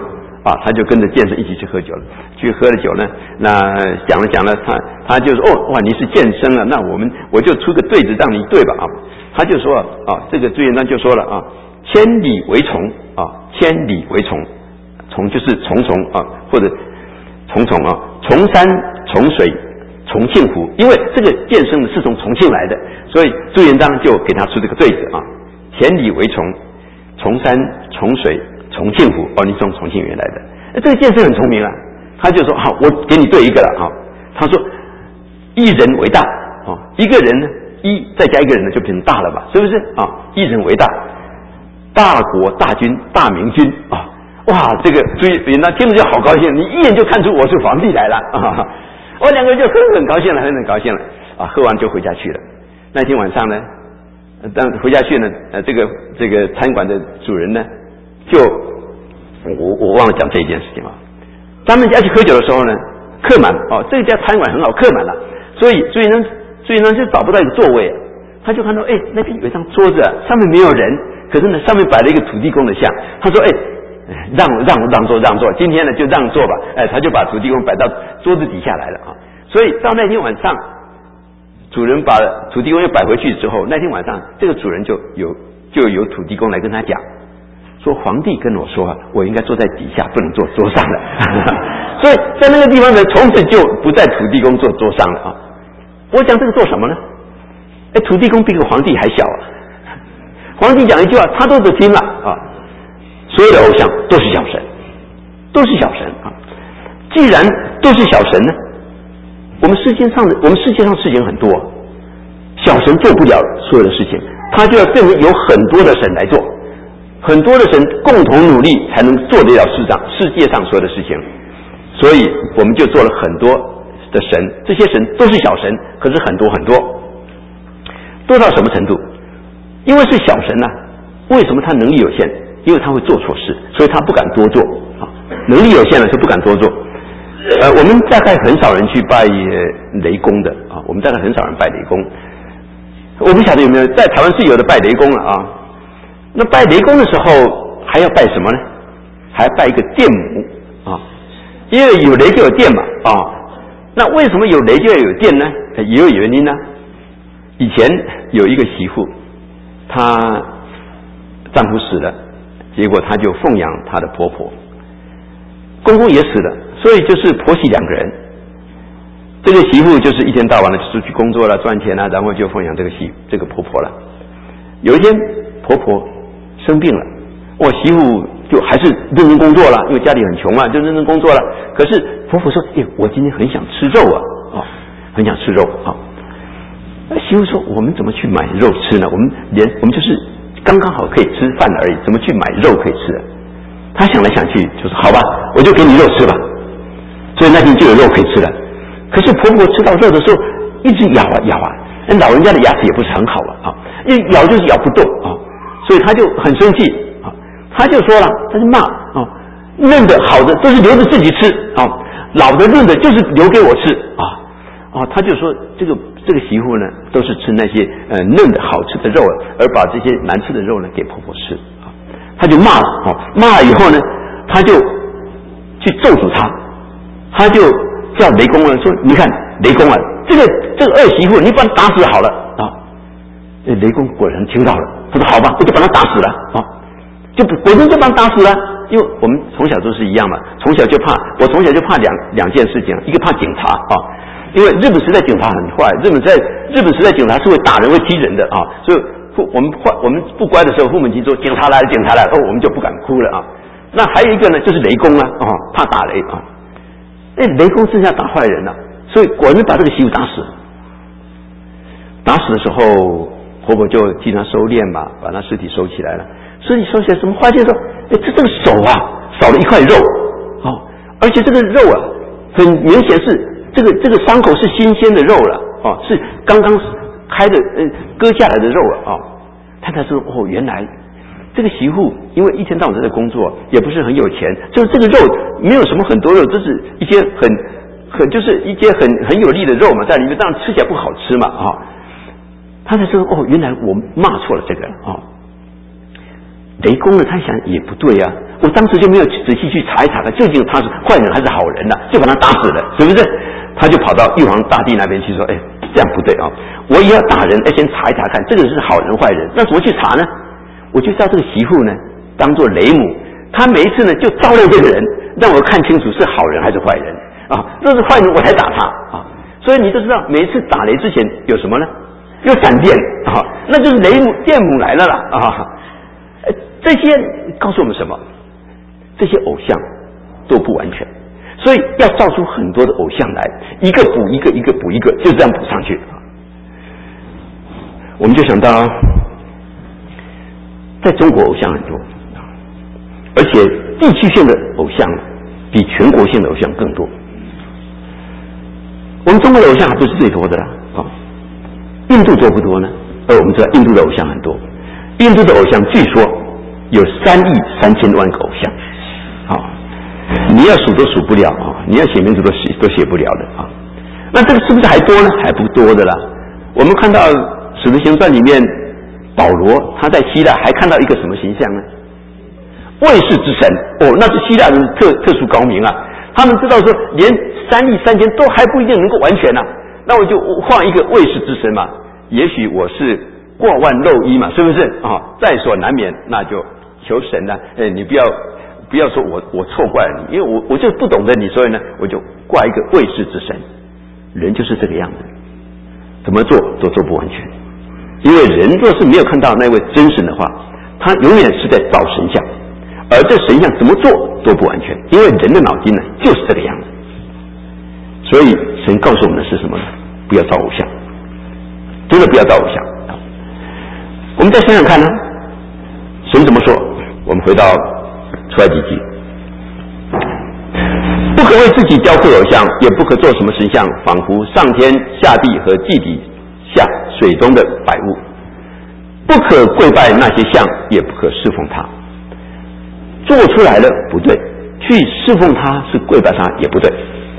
啊，他就跟着健身一起去喝酒了。去喝了酒呢，那讲了，他就说哇，你是健身啊，那我就出个对子让你对吧啊？他就说啊，这个朱元璋就说了啊，千里为从啊，千里为从，从就是重啊，或者重啊，从山从水从庆湖，因为这个健身是从重庆来的，所以朱元璋就给他出这个对子啊，千里为从，从山从水从庆湖，哦，你从重庆原来的，这个健身很聪明啊，他就说好，我给你对一个了啊，他说一人为大啊，一个人呢，一再加一个人呢就变成大了吧，是不是啊？一人为大，大国大军大明君啊，哇，这个朱元璋听了就好高兴，你一眼就看出我是皇帝来了啊，我两个人就很高兴了，很高兴了啊，喝完就回家去了。那天晚上呢，当回家去呢，这个餐馆的主人呢，就我忘了讲这一件事情啊。他们家去喝酒的时候呢，客满哦，这家餐馆很好，客满了，所以朱元璋就找不到一个座位，他就看到那边有一张桌子啊，上面没有人，可是呢上面摆了一个土地公的像，他说让座，今天呢就让座吧，他就把土地公摆到桌子底下来了啊。所以到那天晚上，主人把土地公又摆回去之后，那天晚上这个主人就有土地公来跟他讲，说皇帝跟我说我应该坐在底下，不能坐桌上的所以在那个地方呢，从此就不在土地公坐桌上了啊。我讲这个做什么呢？土地公比个皇帝还小啊，皇帝讲一句话他都得听了啊。所有的偶像都是小神，都是小神啊！既然都是小神呢，我们世界上事情很多，小神做不了所有的事情，他就要变成有很多的神来做，很多的神共同努力才能做得了世界上所有的事情。所以我们就做了很多的神，这些神都是小神，可是很多很多，多到什么程度？因为是小神啊，为什么他能力有限？因为他会做错事，所以他不敢多做啊。能力有限了就不敢多做。我们大概很少人去拜雷公的啊，我们大概很少人拜雷公。我不晓得有没有在台湾是有的拜雷公了啊。那拜雷公的时候还要拜什么呢？还要拜一个电母啊，因为有雷就有电嘛啊。那为什么有雷就要有电呢？也有原因呢。以前有一个媳妇，她丈夫死了。结果她就奉养她的婆婆，公公也死了，所以就是婆媳两个人。这个媳妇就是一天到晚的出去工作了，赚钱了，然后就奉养这个婆婆了。有一天婆婆生病了，媳妇就还是认真工作了，因为家里很穷啊，就认真工作了。可是婆婆说：“我今天很想吃肉啊，很想吃肉啊。”媳妇说：“我们怎么去买肉吃呢？我们就是刚刚好可以吃饭而已，怎么去买肉可以吃？”他想来想去，就说：“好吧，我就给你肉吃吧。”所以那天就有肉可以吃了。可是婆婆吃到肉的时候，一直咬啊咬啊，老人家的牙齿也不是很好了啊，一咬就是咬不动啊，所以他就很生气啊，他就说了，他就骂啊，嫩的好的都是留着自己吃啊，老的嫩的就是留给我吃啊，他就说这个媳妇呢，都是吃那些嫩的好吃的肉，而把这些难吃的肉呢给婆婆吃啊，他就骂了啊，骂了以后呢，他就去咒诅他就叫雷公呢说：“你看雷公啊，这个二媳妇，你把她打死好了啊！”雷公果然听到了，他说：“好吧，我就把她打死了啊！”果真就把她打死了。因为我们从小都是一样嘛，我从小就怕两件事情，一个怕警察啊，因为日本时代警察很坏，日本时代警察是会打人会踢人的啊，所以我们不乖的时候，父母亲说警察来了，我们就不敢哭了啊。那还有一个呢，就是雷公啊，怕打雷啊。雷公剩下打坏人了，所以果然把这个媳妇打死了。打死的时候，婆婆就替他收殓嘛，把他尸体收起来了。尸体收起来，怎么发现说，这个手啊少了一块肉而且这个肉啊，很明显是这个伤口是新鲜的肉了是刚刚开的割下来的肉了太太说：“原来。”这个媳妇因为一天到晚在工作，也不是很有钱，就是这个肉没有什么很多肉，这是一些就是一些很有力的肉嘛，在里面当然吃起来不好吃嘛他才说：“原来我骂错了这个雷公呢，他想也不对啊，我当时就没有仔细去查一查，究竟他是坏人还是好人呢？就把他打死了，是不是？他就跑到玉皇大帝那边去说：“哎，这样不对啊！我也要打人，先查一查看，这个是好人坏人。那怎么去查呢？我就叫这个媳妇呢，当做雷母，她每一次呢就招来这个人，让我看清楚是好人还是坏人啊。若是坏人，我才打他啊。所以你就知道，每一次打雷之前有什么呢？有闪电啊，那就是雷母电母来了啦啊！这些告诉我们什么？这些偶像都不完全。”所以要造出很多的偶像来，一个补一个，一个补一个，就这样补上去。我们就想到，在中国偶像很多，而且地区性的偶像比全国性的偶像更多。我们中国的偶像还不是最多的啦，印度多不多呢？而我们知道印度的偶像很多，印度的偶像据说有3亿3千万个偶像，你要数都数不了啊！你要写名字都写不了的啊！那这个是不是还多呢？还不多的啦。我们看到《使徒行传》里面，保罗他在希腊还看到一个什么形象呢？卫士之神哦，那是希腊人特殊高明啊！他们知道说，连3亿3千都还不一定能够完全啊。那我就换一个卫士之神嘛，也许我是过万漏一嘛，是不是啊？在所难免，那就求神啊！你不要说我错怪了你，因为我就不懂得你，所以呢，我就挂一个卫士之神。人就是这个样子，怎么做都做不完全。因为人若是没有看到那位真神的话，他永远是在造神像，而这神像怎么做都不完全，因为人的脑筋呢就是这个样子。所以神告诉我们的是什么呢？不要造偶像，真的不要造偶像。我们再想想看呢，神怎么说？我们回到出埃及记，不可为自己雕刻偶像，也不可做什么神像，仿佛上天下地和地底下水中的百物，不可跪拜那些像，也不可侍奉他。做出来了不对，去侍奉他是跪拜他也不对，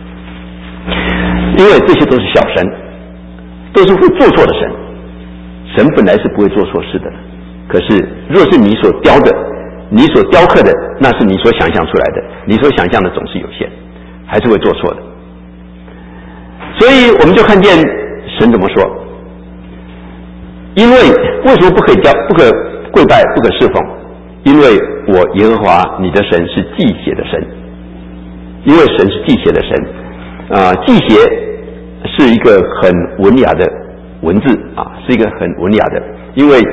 因为这些都是小神，都是会做错的神。神本来是不会做错事的，可是若是你所雕的，你所雕刻的，那是你所想象出来的，你所想象的总是有限，还是会做错的。所以我们就看见神怎么说，因为为什么不可跪拜，不可侍奉？因为我耶和华你的神是忌邪的神，因为神是忌邪的神忌邪是一个很文雅的文字啊，是一个很文雅的，因为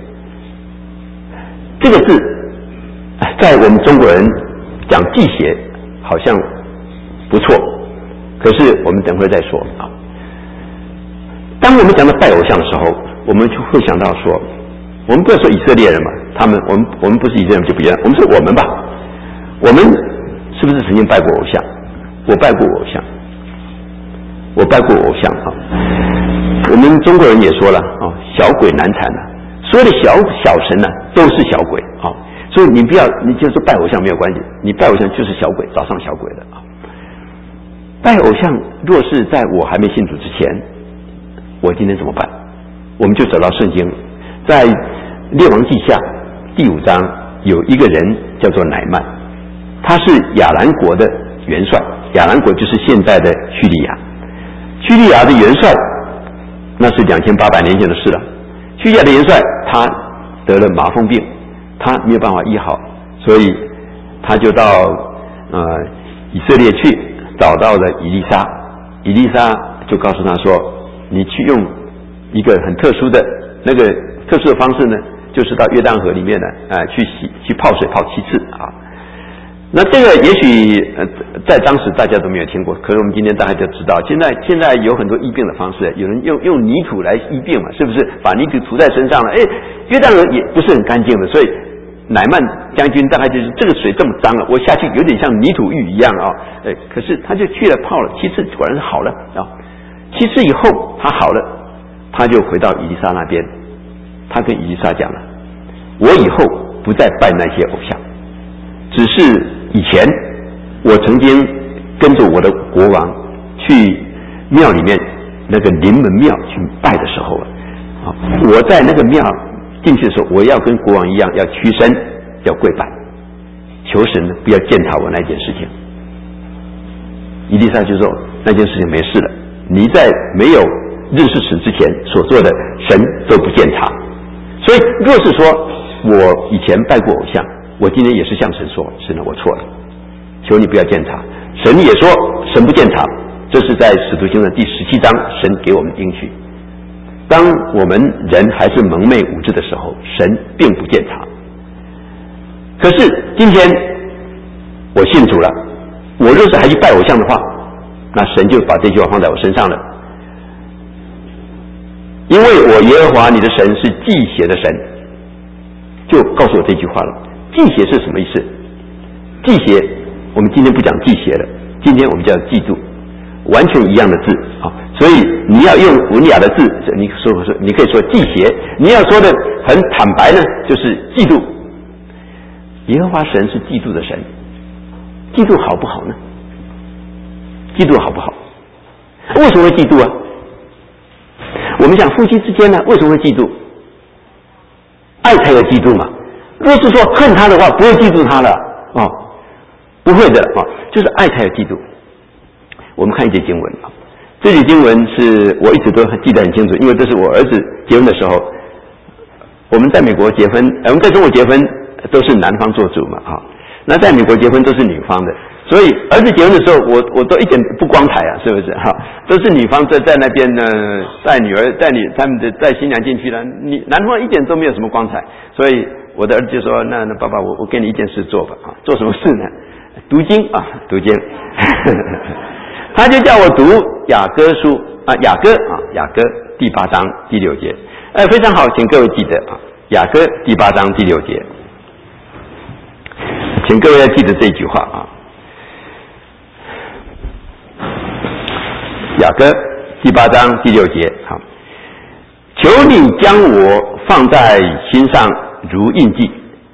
这个字在我们中国人讲忌邪好像不错，可是我们等会再说啊。当我们讲到拜偶像的时候，我们就会想到说，我们不要说以色列人嘛，我们不是以色列人就不一样，我们是我们吧，我们是不是曾经拜过偶像？我拜过偶像，我拜过偶像啊。我们中国人也说了啊，小鬼难缠啊，所有的小神呢都是小鬼啊。所以你就说拜偶像没有关系，你拜偶像就是小鬼，找上小鬼的啊。拜偶像若是在我还没信主之前，我今天怎么办？我们就找到圣经，在列王记下第5章有一个人叫做乃縵，他是亚兰国的元帅，亚兰国就是现在的叙利亚，叙利亚的元帅那是2800年前的事了。叙利亚的元帅他得了麻风病，他没有办法医好，所以他就到以色列去，找到了以利沙，以利沙就告诉他说，你去用一个很特殊的方式呢，就是到约旦河里面呢去泡水泡7次啊。那这个也许在当时大家都没有听过，可是我们今天大家就知道，现在有很多医病的方式，有人用泥土来医病嘛，是不是？把泥土涂在身上了，约旦河也不是很干净的，所以乃縵将军大概就是这个水这么脏了，我下去有点像泥土浴一样啊，可是他就去了泡了7次，果然是好了啊。7次以后他好了，他就回到以利沙那边，他跟以利沙讲了，我以后不再拜那些偶像，只是以前我曾经跟着我的国王去庙里面那个临门庙去拜的时候我在那个庙进去的时候，我要跟国王一样要屈身要跪拜，求神呢不要践踏我那件事情。以利沙就说那件事情没事了，你在没有认识神之前所做的，神都不践踏。所以若是说我以前拜过偶像，我今天也是向神说，神啊，我错了，求你不要践踏。神也说神不践踏，这是在使徒行传第17章神给我们应许。当我们人还是蒙昧无知的时候，神并不践踏。可是今天我信主了，我若是还去拜偶像的话，那神就把这句话放在我身上了。因为我耶和华你的神是忌邪的神，就告诉我这句话了。忌邪是什么意思？忌邪我们今天不讲忌邪了，今天我们叫嫉妒，完全一样的字啊。所以你要用文雅的字，你可以说忌邪，你要说的很坦白呢，就是嫉妒。耶和华神是嫉妒的神，嫉妒好不好呢？嫉妒好不好？为什么会嫉妒啊？我们讲夫妻之间呢，为什么会嫉妒？爱才有嫉妒嘛。若是说恨他的话，不会嫉妒他了啊，不会的啊，就是爱才有嫉妒。我们看一节经文啊，这节经文是我一直都记得很清楚，因为这是我儿子结婚的时候，我们在美国结婚，我们在中国结婚都是男方做主嘛啊，那在美国结婚都是女方的。所以儿子结婚的时候，我都一点不光彩啊，是不是哈？都是女方在那边呢，带女儿他们的带新娘进去了，男方一点都没有什么光彩。所以我的儿子就说：“那爸爸，我给你一件事做吧啊，做什么事呢？读经啊，读经。”他就叫我读雅歌书啊，雅歌第8章第6节，非常好，请各位记得啊，雅歌第8章第6节，请各位要记得这句话啊。雅歌第8章第6节，好，求你将我放在心上如印记。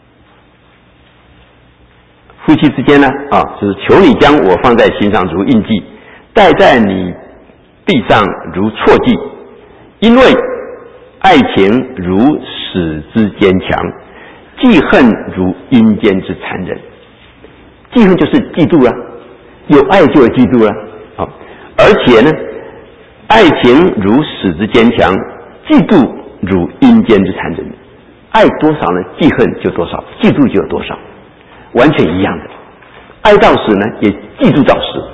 夫妻之间呢，就是求你将我放在心上如印记，戴在你臂上如错记，因为爱情如死之坚强，记恨如阴间之残忍。记恨就是嫉妒啊，有爱就有嫉妒啊。而且呢，爱情如死之坚强，嫉妒如阴间之残忍。爱多少呢，记恨就多少，嫉妒就有多少，完全一样的。爱到死呢，也嫉妒到死。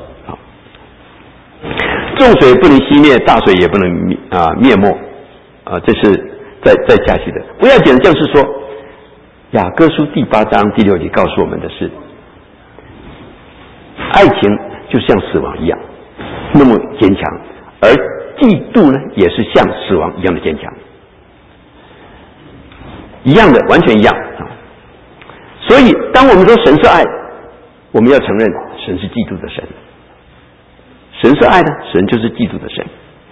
众水不能熄灭，大水也不能灭没。这是在加去的。不要紧，就是说，雅歌书第8章第6节告诉我们的是，爱情就像死亡一样。那么坚强，而嫉妒呢，也是像死亡一样的坚强，一样的，完全一样啊。所以，当我们说神是爱，我们要承认神是嫉妒的神。神是爱呢，神就是嫉妒的神。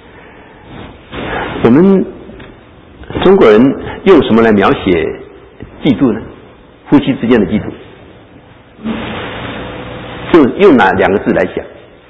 我们中国人用什么来描写嫉妒呢？夫妻之间的嫉妒，用哪2个字来想？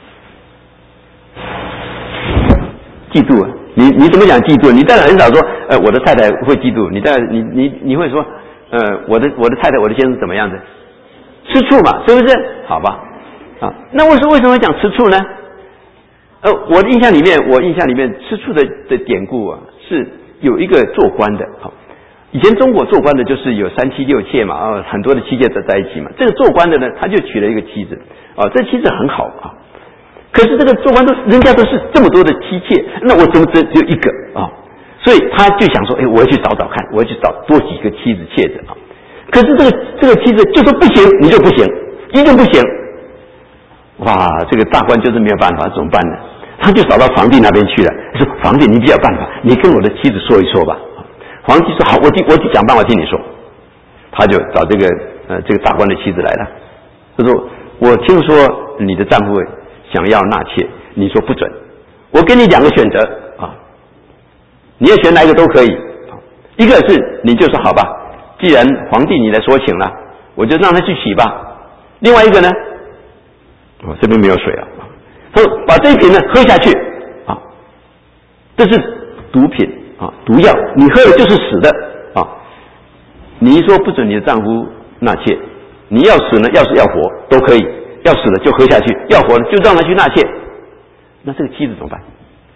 嫉妒啊，你怎么讲嫉妒？你当然很少说，我的太太会嫉妒。你会说，我的太太，我的先生怎么样子？吃醋嘛，是不是？好吧，啊，那为什么会讲吃醋呢？我印象里面吃醋的典故啊，是有一个做官的，好，以前中国做官的就是有3妻6妾嘛，很多的妻妾在一起嘛。这个做官的呢，他就娶了一个妻子，这妻子很好啊。可是这个做官人家都是这么多的妻妾，那我怎么只有一个啊？所以他就想说，我要去找找看，我要去找多几个妻子妾子啊。可是这个妻子就说不行，你就不行，一定不行。哇，这个大官就是没有办法，怎么办呢？他就找到皇帝那边去了，说皇帝你比较办法，你跟我的妻子说一说吧。皇帝说好，我想办法听你说。他就找这个大官的妻子来了，他说我听说你的丈夫想要纳妾，你说不准，我给你2个选择啊，你要选哪一个都可以。一个是你就说好吧，既然皇帝你来说请了，我就让他去洗吧。另外一个呢，这边没有水啊，说把这一瓶呢喝下去啊，这是毒品啊，毒药，你喝了就是死的啊。你一说不准你的丈夫纳妾。你要死呢，要死要活都可以，要死了就喝下去，要活了就让他去纳妾。那这个妻子怎么办？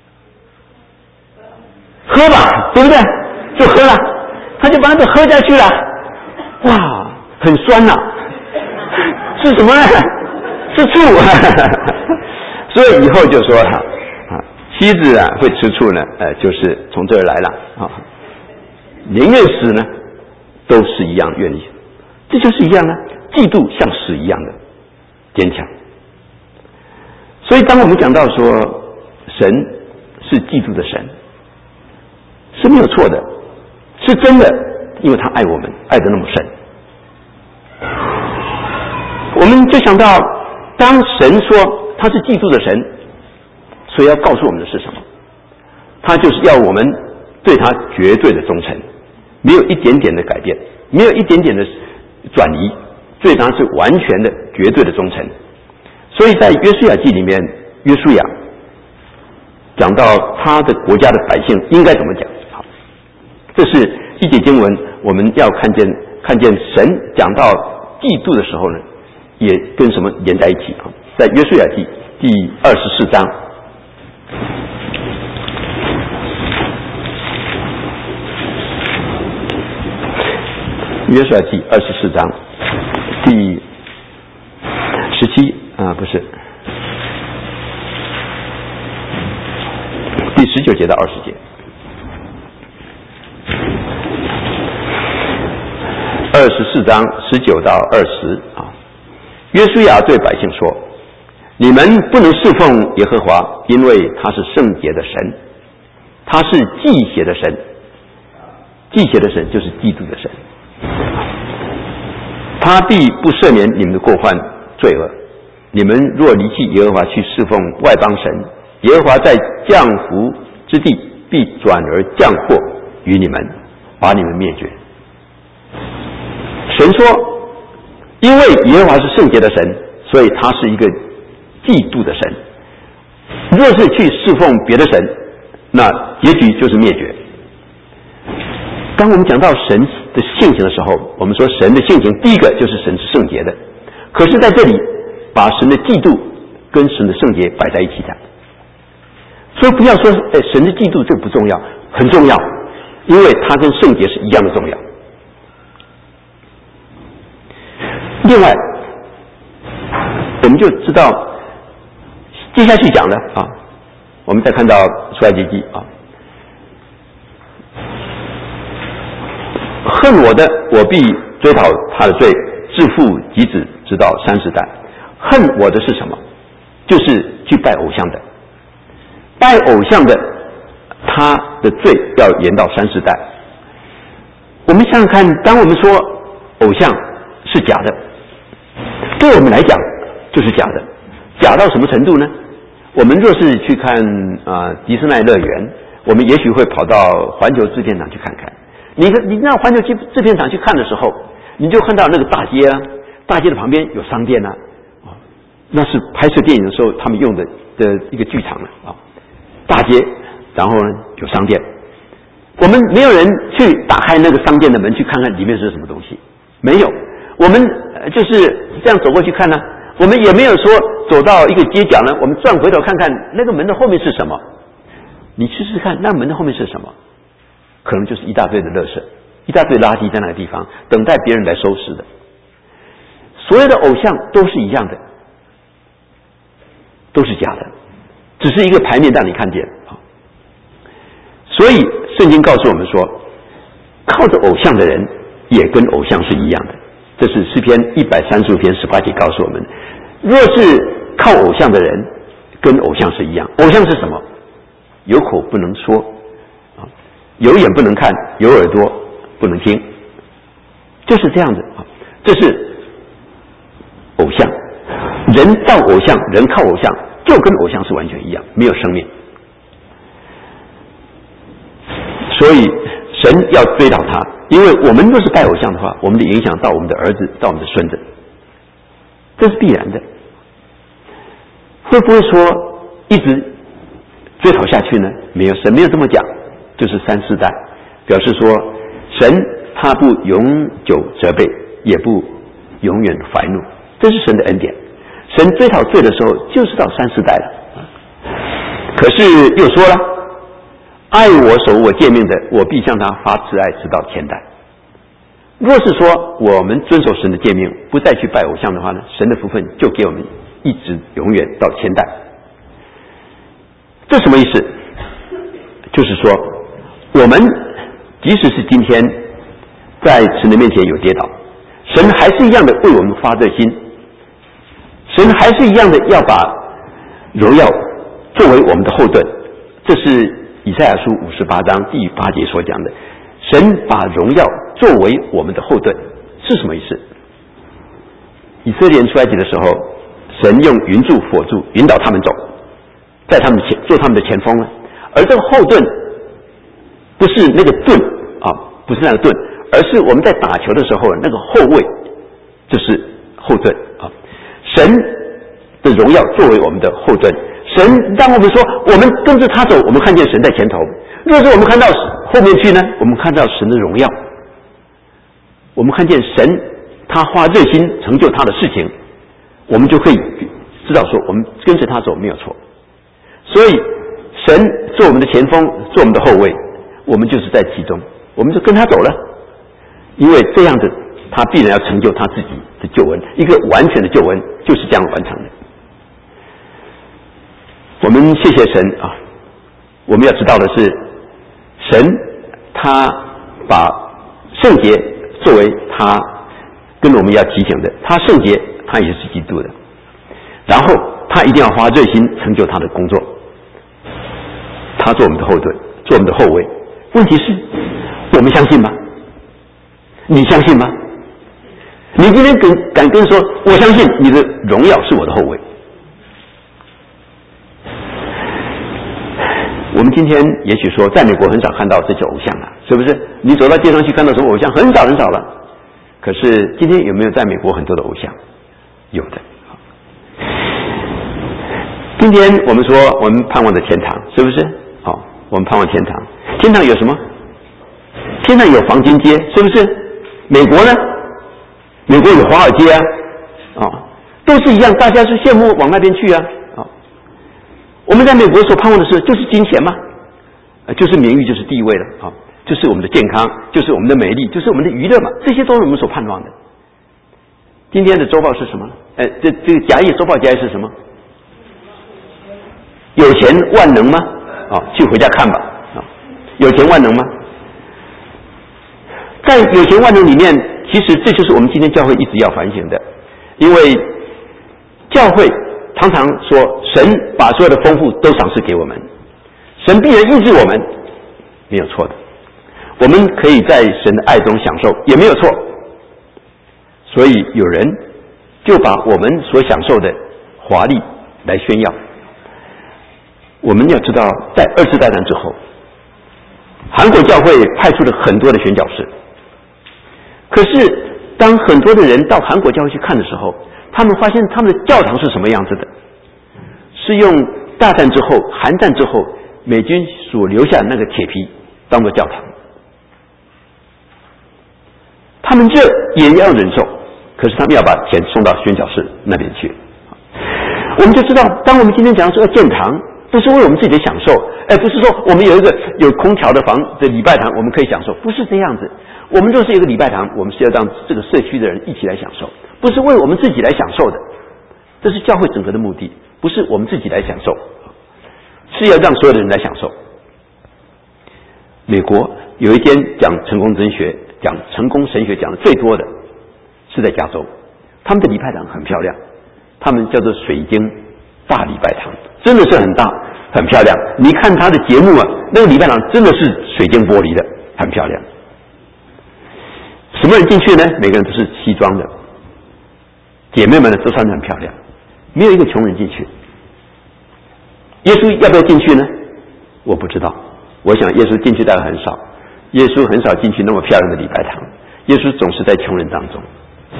喝吧，对不对？就喝了，他就把那个喝下去了。哇，很酸呐、是什么呢？吃醋。所以以后就说妻子会吃醋呢，就是从这儿来了啊。宁愿死呢，都是一样愿意。这就是一样呢，嫉妒像死一样的坚强。所以当我们讲到说神是嫉妒的神，是没有错的，是真的，因为他爱我们，爱得那么深。我们就想到，当神说他是嫉妒的神，所以要告诉我们的是什么？他就是要我们对他绝对的忠诚，没有一点点的改变，没有一点点的转移，对他是完全的绝对的忠诚。所以在约书亚记里面，约书亚讲到他的国家的百姓应该怎么讲。好，这是一节经文，我们要看见神讲到嫉妒的时候呢，也跟什么连在一起啊？在约书亚记第24章。约书亚记24章第17不是第19节到20节。24章19到20啊。约书亚对百姓说：你们不能侍奉耶和华，因为他是圣洁的神，他是忌邪的神。忌邪的神就是嫉妒的神，他必不赦免你们的过犯罪恶。你们若离弃耶和华去侍奉外邦神，耶和华在降福之地必转而降祸于你们，把你们灭绝。神说，因为耶和华是圣洁的神，所以他是一个嫉妒的神。若是去侍奉别的神，那结局就是灭绝。当我们讲到神的性情的时候，我们说神的性情第一个就是神是圣洁的，可是在这里把神的嫉妒跟神的圣洁摆在一起讲，所以不要说神的嫉妒这个不重要，很重要，因为它跟圣洁是一样的重要。另外我们就知道接下去讲的我们再看到出埃及记恨我的，我必追讨他的罪，自父及子，直到30代。恨我的是什么？就是去拜偶像的。拜偶像的，他的罪要延到30代。我们想想看，当我们说偶像是假的，对我们来讲就是假的。假到什么程度呢？我们若是去看迪士尼乐园，我们也许会跑到环球制片厂去看看。你到环球制片厂去看的时候，你就看到那个大街大街的旁边有商店那是拍摄电影的时候他们用的一个剧场大街，然后呢有商店。我们没有人去打开那个商店的门去看看里面是什么东西，没有。我们就是这样走过去看呢，我们也没有说走到一个街角呢，我们转回头看看那个门的后面是什么。你试试看，那门的后面是什么？可能就是一大堆的垃圾，一大堆垃圾在那个地方等待别人来收拾的。所有的偶像都是一样的，都是假的，只是一个牌面让你看见。所以圣经告诉我们说，靠着偶像的人也跟偶像是一样的。这是诗篇135篇18节告诉我们，若是靠偶像的人跟偶像是一样。偶像是什么？有口不能说，有眼不能看，有耳朵不能听，就是这样子。这是偶像。人造偶像，人靠偶像，就跟偶像是完全一样，没有生命。所以神要追讨他，因为我们若是拜偶像的话，我们的影响到我们的儿子，到我们的孙子，这是必然的。会不会说一直追讨下去呢？没有，神没有这么讲，就是3、4代，表示说神他不永久责备， 也不永远怀怒。这是神的恩典。神追讨罪的时候，就是到3、4代了。可是又说了，爱我守我诫命的，我必向他发慈爱，直到1000代。若是说我们遵守神的诫命，不再去拜偶像的话呢，神的福分就给我们一直永远到1000代。这什么意思？就是说，我们即使是今天在神的面前有跌倒，神还是一样的为我们发热心，神还是一样的要把荣耀作为我们的后盾。这是以赛亚书58章第8节所讲的，神把荣耀作为我们的后盾是什么意思？以色列人出埃及的时候，神用云柱火柱引导他们走，在他们做他们的前锋了。而这个后盾不是那个盾啊，不是那个盾，而是我们在打球的时候那个后卫就是后盾啊。神的荣耀作为我们的后盾，神让我们说我们跟着他走，我们看见神在前头。若是我们看到后面去呢，我们看到神的荣耀，我们看见神他花热心成就他的事情，我们就可以知道说我们跟着他走没有错。所以神做我们的前锋，做我们的后卫，我们就是在其中，我们就跟他走了。因为这样子他必然要成就他自己的救恩，一个完全的救恩就是这样完成的。我们谢谢神啊！我们要知道的是，神他把圣洁作为他跟我们要提醒的，他圣洁他也是基督的，然后他一定要花热心成就他的工作，他做我们的后盾，做我们的后卫。问题是我们相信吗？你相信吗？你今天敢跟说我相信你的荣耀是我的后卫。我们今天也许说在美国很少看到这些偶像了，是不是？你走到街上去看到什么偶像，很少很少了。可是今天有没有在美国很多的偶像？有的。今天我们说我们盼望的天堂，是不是？好，我们盼望天堂。天堂有什么？天堂有黄金街，是不是？美国呢？美国有华尔街啊，都是一样，大家是羡慕往那边去啊。我们在美国所盼望的是，就是金钱嘛，就是名誉，就是地位了啊，就是我们的健康，就是我们的美丽，就是我们的娱乐嘛，这些都是我们所盼望的。今天的周报是什么？这个甲乙周报甲乙是什么？有钱万能吗？去回家看吧。有钱万能吗？在有钱万能里面，其实这就是我们今天教会一直要反省的，因为教会常常说神把所有的丰富都赏赐给我们，神必然医治我们，没有错的。我们可以在神的爱中享受，也没有错。所以有人就把我们所享受的华丽来炫耀。我们要知道，在2次大战之后，韩国教会派出了很多的宣教士，可是当很多的人到韩国教会去看的时候，他们发现他们的教堂是什么样子的，是用大战之后韩战之后美军所留下那个铁皮当作教堂。他们这也要忍受，可是他们要把钱送到宣教士那边去。我们就知道，当我们今天讲说要建堂，不是为我们自己的享受，不是说我们有一个有空调的房的礼拜堂我们可以享受，不是这样子。我们就是一个礼拜堂，我们是要让这个社区的人一起来享受，不是为我们自己来享受的。这是教会整合的目的，不是我们自己来享受，是要让所有的人来享受。美国有一间讲成功神学、讲成功神学讲的最多的是在加州，他们的礼拜堂很漂亮，他们叫做水晶大礼拜堂，真的是很大很漂亮。你看他的节目啊，那个礼拜堂真的是水晶玻璃的，很漂亮。什么人进去呢？每个人都是西装的，姐妹们呢都穿得很漂亮，没有一个穷人进去。耶稣要不要进去呢？我不知道，我想耶稣进去大概很少，耶稣很少进去那么漂亮的礼拜堂，耶稣总是在穷人当中。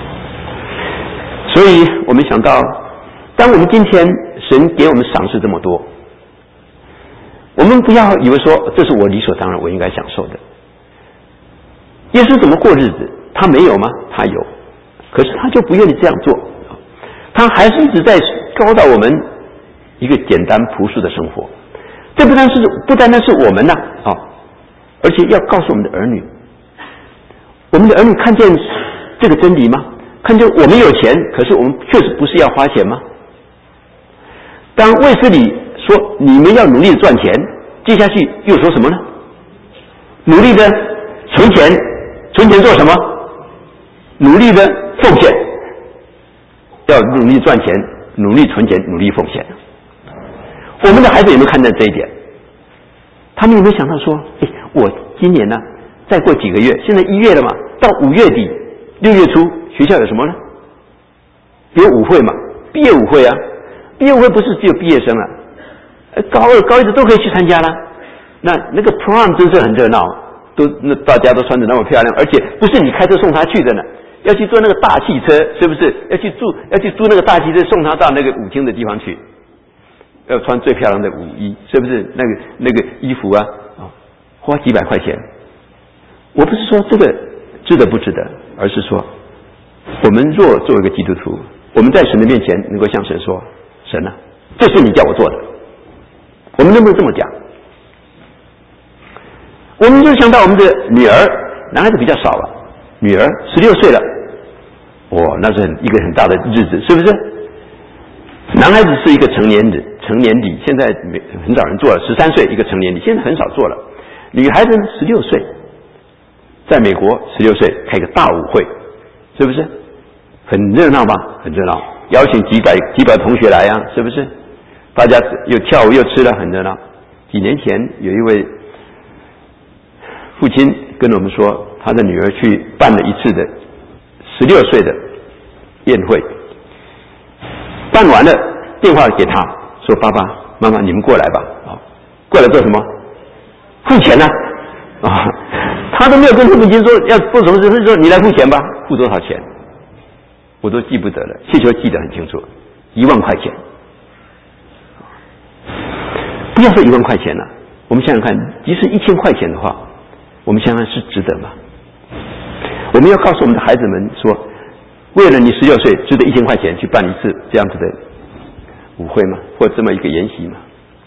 所以我们想到，当我们今天神给我们赏赐这么多，我们不要以为说这是我理所当然我应该享受的。耶稣怎么过日子？他没有吗？他有。 可是他就不愿意这样做，他还是一直在教导我们一个简单朴素的生活。这不单单是我们呐而且要告诉我们的儿女，我们的儿女看见这个真理吗？看见我们有钱，可是我们确实不是要花钱吗？当卫斯理说你们要努力的赚钱，接下去又说什么呢？努力的存钱，存钱做什么？努力的奉献，要努力赚钱，努力存钱，努力奉献。我们的孩子有没有看到这一点？他们有没有想到说，我今年呢，再过几个月，现在1月了嘛，到5月底、6月初，学校有什么呢？有舞会嘛，毕业舞会啊。毕业舞会不是只有毕业生啊，高二、高一的都可以去参加啦。那个 prom 真是很热闹，大家都穿得那么漂亮，而且不是你开车送他去的呢，要去坐那个大汽车，是不是？要去租那个大汽车送他到那个舞厅的地方去。要穿最漂亮的舞衣，是不是？那个衣服啊，花几百块钱。我不是说这个值得不值得，而是说，我们若作为一个基督徒，我们在神的面前能够向神说：“神啊，这是你叫我做的。”我们能不能这么讲？我们就想到我们的女儿，男孩子比较少了，女儿16岁了，那是一个很大的日子，是不是？男孩子是一个成年礼，现在很少人做了，13岁一个成年礼，现在很少做了。女孩子16岁，在美国16岁开个大舞会，是不是？很热闹吧？很热闹，邀请几百同学来啊，是不是？大家又跳舞又吃了，很热闹。几年前有一位父亲跟我们说，他的女儿去办了一次的16岁的宴会。办完了，电话给他说：“爸爸妈妈，你们过来吧。”过来做什么？付钱呢？他都没有跟父母亲说要做什么事，他说：“你来付钱吧。”付多少钱？我都记不得了，气球记得很清楚，1万块钱。不要说1万块钱了，我们想想看，即使1000块钱的话，我们想想是值得吗？我们要告诉我们的孩子们说，为了你16岁，值得1000块钱去办一次这样子的舞会吗？或这么一个研习吗？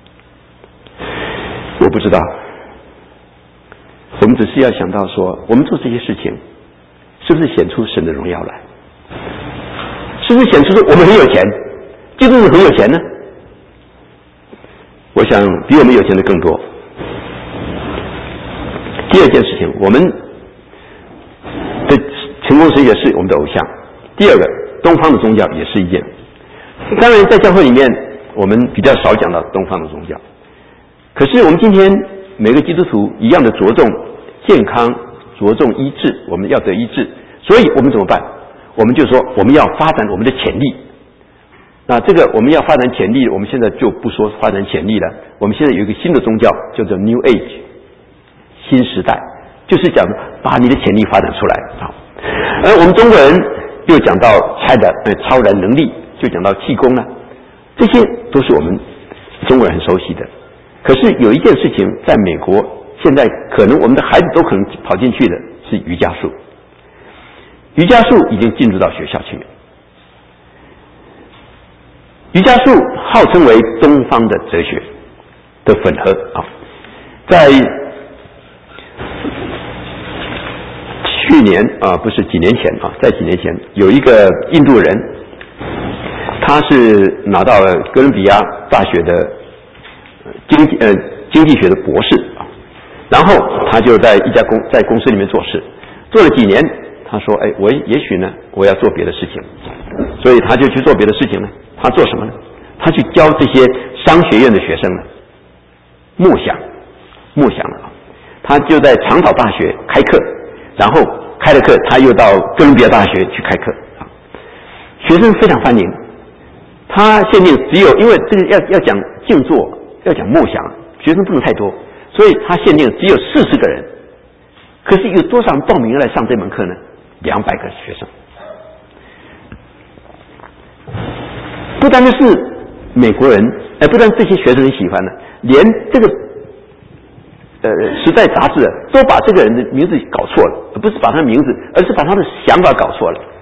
我不知道。我们只是要想到说，我们做这些事情，是不是显出神的荣耀来？是不是显出我们很有钱？基督徒很有钱呢？我想比我们有钱的更多。第二件事情，我们的成功神学是我们的偶像。第二个，东方的宗教也是一件。当然，在教会里面，我们比较少讲到东方的宗教。可是我们今天每个基督徒一样的着重健康，着重医治，我们要得医治。所以我们怎么办？我们就说我们要发展我们的潜力。那这个我们要发展潜力，我们现在就不说发展潜力了。我们现在有一个新的宗教，叫做 New Age， 新时代，就是讲把你的潜力发展出来。而我们中国人又讲到超然能力，就讲到气功了，这些都是我们中国人很熟悉的。可是有一件事情，在美国现在可能我们的孩子都可能跑进去的是瑜伽术。瑜伽术已经进入到学校去了。瑜伽术号称为东方的哲学的混合在去年不是几年前在几年前有一个印度人，他是拿到了哥伦比亚大学的经济学的博士然后他就在在公司里面做事，做了几年，他说我也许呢我要做别的事情，所以他就去做别的事情呢。他做什么呢？他去教这些商学院的学生呢默想了。他就在长岛大学开课，然后开了课，他又到哥伦比亚大学去开课学生非常欢迎。他限定只有，因为这个要讲静坐，要讲默想，学生不能太多，所以他限定只有40个人。可是有多少人报名来上这门课呢？200个学生。不单是美国人，不但这些学生很喜欢呢，连这个时代杂志都把这个人的名字搞错了，不是把他的名字，而是把他的想法搞错了。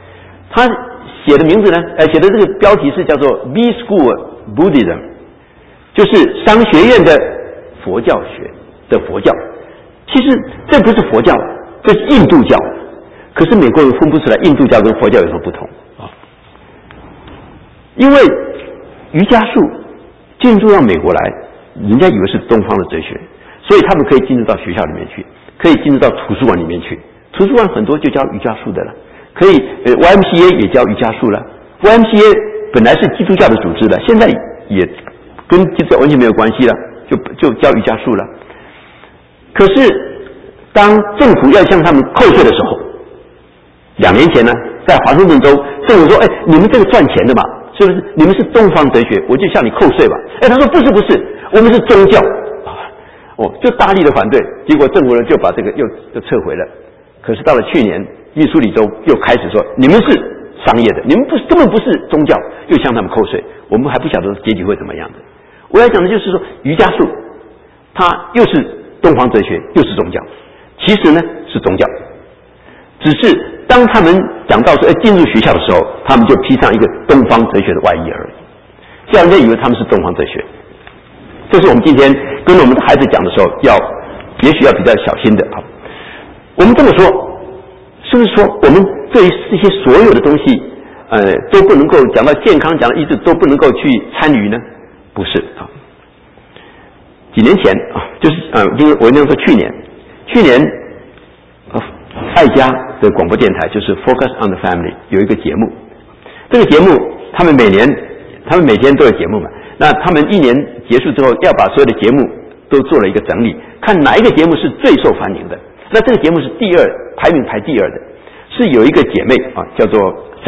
他写的名字呢，写的这个标题是叫做 B School Buddhism， 就是商学院的佛教学的佛教。其实这不是佛教，这是印度教。可是美国人分不出来印度教跟佛教有什么不同啊？因为瑜伽术进入到美国来，人家以为是东方的哲学，所以他们可以进入到学校里面去，可以进入到图书馆里面去。图书馆很多就教瑜伽术的了，可以YMCA 也教瑜伽术了。YMCA 本来是基督教的组织的，现在也跟基督教完全没有关系了，就教瑜伽术了。可是当政府要向他们扣税的时候，2年前呢，在华盛顿州，政府说：“你们这个赚钱的嘛，是不是？你们是东方哲学，我就向你扣税吧。”他说：“不是，我们是宗教。”就大力的反对，结果政府呢就把这个又撤回了。可是到了去年，密苏里州又开始说：“你们是商业的，你们根本不是宗教，又向他们扣税。”我们还不晓得结局会怎么样的。我要讲的就是说，瑜伽术它又是东方哲学，又是宗教，其实呢是宗教，只是当他们讲到说进入学校的时候，他们就披上一个东方哲学的外衣而已，这样人家以为他们是东方哲学。这是我们今天跟我们的孩子讲的时候，也许要比较小心的啊。我们这么说，是不是说我们对于这些所有的东西，都不能够讲到健康，讲到医治，都不能够去参与呢？不是啊。几年前啊，就是因为我那时候去年爱家的广播电台就是 Focus on the Family 有一个节目，这个节目他们每天都有节目嘛，那他们1年结束之后要把所有的节目都做了一个整理，看哪一个节目是最受欢迎的。那这个节目是排名排第2的，是有一个姐妹啊，叫做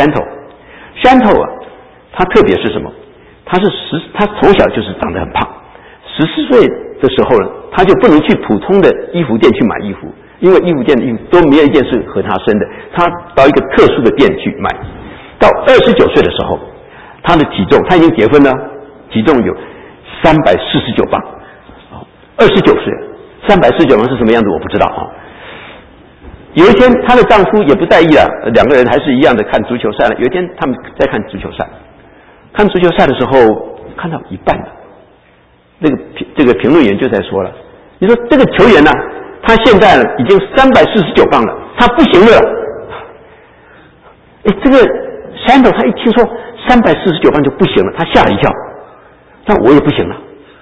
Shanto 啊，她特别是什么？她从小就是长得很胖，14岁的时候呢，她就不能去普通的衣服店去买衣服，因为衣服店的衣服都没有一件是合她身的，她到一个特殊的店去买。到29岁的时候，她的体重，她已经结婚了，体重有349磅，29岁，349磅是什么样子我不知道啊。有一天，她的丈夫也不在意了，2个人还是一样的看足球赛了。有一天，他们在看足球赛，看足球赛的时候，看到一半了，这个评论员就在说了：“你说这个球员呢，他现在已经349磅了，他不行了。”这个山头他一听说349磅就不行了，他吓了一跳，那我也不行了。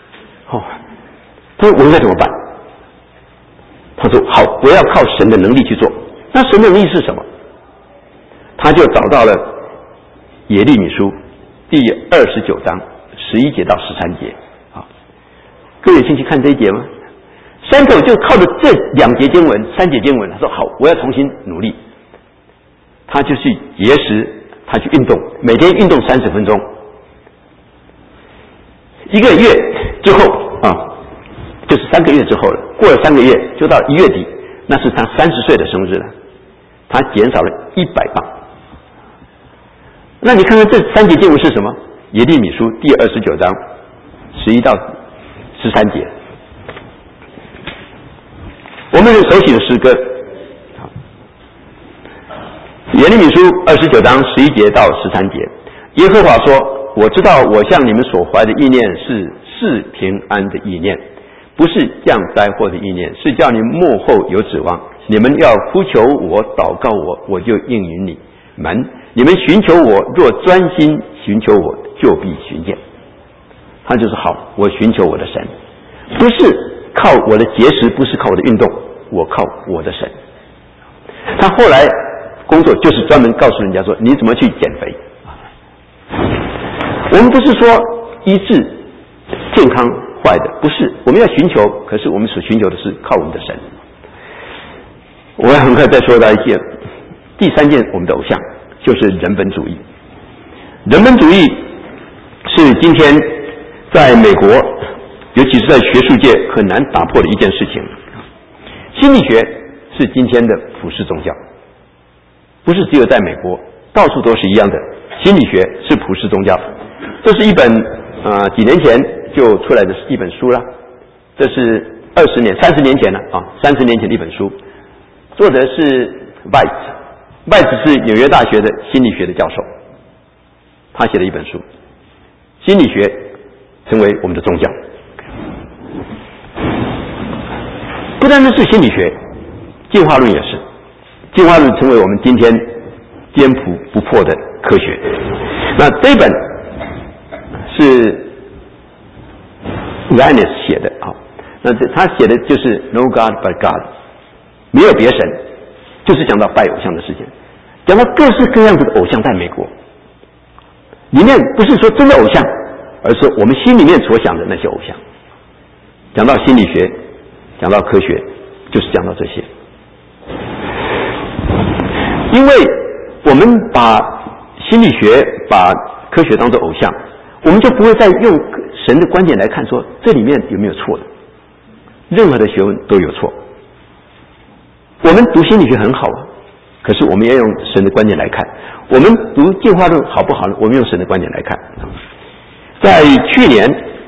他说我应该怎么办？他说好，我要靠神的能力去做。那神的能力是什么？他就找到了耶利米书第29章11节到13节。各位有兴趣看这一节吗？山头就靠着这2节经文、3节经文，他说好，我要重新努力。他就去节食，他去运动，每天运动30分钟。1个月之后就是3个月之后了，过了3个月就到1月底，那是他30岁的生日了，他减少了100磅。那你看看这3节经文是什么？耶利米书第29章11到13节，我们熟悉的诗歌。耶利米书29章11节到13节，耶和华说：“我知道我向你们所怀的意念是平安的意念，不是降灾祸的意念，是叫你幕后有指望。你们要呼求我，祷告我，我就应允你们。你们寻求我，若专心寻求我，就必寻见。”他就是好，我寻求我的神，不是靠我的节食，不是靠我的运动，我靠我的神。他后来工作就是专门告诉人家说你怎么去减肥。我们不是说医治健康坏的，不是，我们要寻求，可是我们所寻求的是靠我们的神。我要很快再说到一件，第3件我们的偶像就是人本主义。人本主义是今天在美国，尤其是在学术界很难打破的一件事情。心理学是今天的普世宗教，不是只有在美国，到处都是一样的。心理学是普世宗教，这是一本几年前就出来的一本书了，这是30年前了30年前的一本书，作者是 Weiss 麦子是纽约大学的心理学的教授，他写了一本书，心理学成为我们的宗教。不单单是心理学，进化论也是，进化论成为我们今天颠扑不破的科学。那这本是 Linus 写的啊，那他写的就是 No God but God， 没有别神，就是讲到拜偶像的事情，讲到各式各样子的偶像在美国里面，不是说真的偶像，而是我们心里面所想的那些偶像。讲到心理学，讲到科学，就是讲到这些。因为我们把心理学、把科学当作偶像，我们就不会再用神的观点来看说这里面有没有错的。任何的学问都有错。我们读心理学很好啊，可是我们要用神的观点来看。我们读进化论好不好呢？我们用神的观点来看。在去年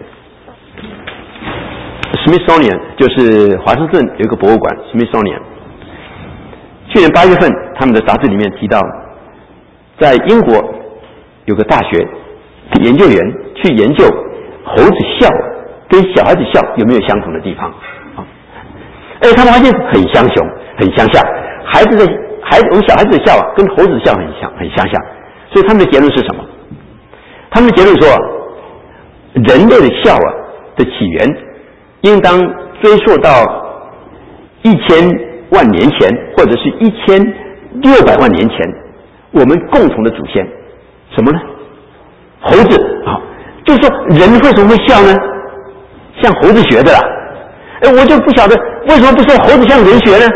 Smithsonian 就是华盛顿有一个博物馆 Smithsonian， 去年8月份他们的杂志里面提到，在英国有个大学研究员去研究猴子笑跟小孩子笑有没有相同的地方啊？他们发现很相像，很相像。我们小孩子的笑啊，跟猴子的笑很相像。所以他们的结论是什么？他们的结论说，人类的笑啊的起源，应当追溯到1000万年前，或者是1600万年前，我们共同的祖先，什么呢？猴子啊，就是说人为什么会笑呢？向猴子学的啦。我就不晓得为什么不说猴子向人学呢？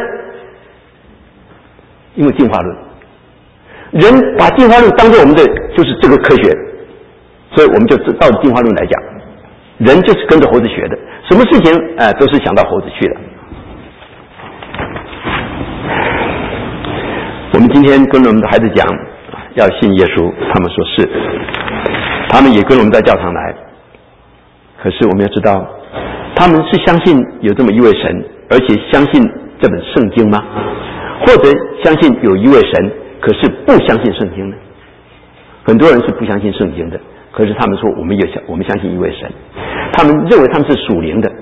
因为进化论，人把进化论当作我们的就是这个科学，所以我们就照进化论来讲，人就是跟着猴子学的，什么事情都是想到猴子去的。我们今天跟我们的孩子讲要信耶稣，他们说是，他们也跟我们在教堂来，可是我们要知道，他们是相信有这么一位神，而且相信这本圣经吗？或者相信有一位神，可是不相信圣经呢？很多人是不相信圣经的，可是他们说我们相信一位神，他们认为他们是属灵的。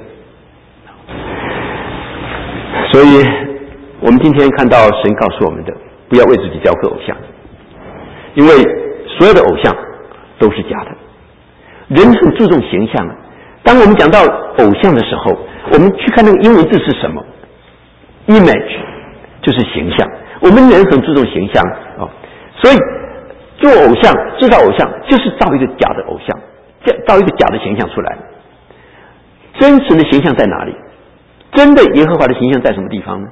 所以我们今天看到神告诉我们的，不要为自己雕刻偶像，因为所有的偶像都是假的。人很注重形象，当我们讲到偶像的时候，我们去看那个英文字是什么 ，image 就是形象。我们人很注重形象所以做偶像、制造偶像，就是造一个假的偶像，造一个假的形象出来。真实的形象在哪里？真的耶和华的形象在什么地方呢？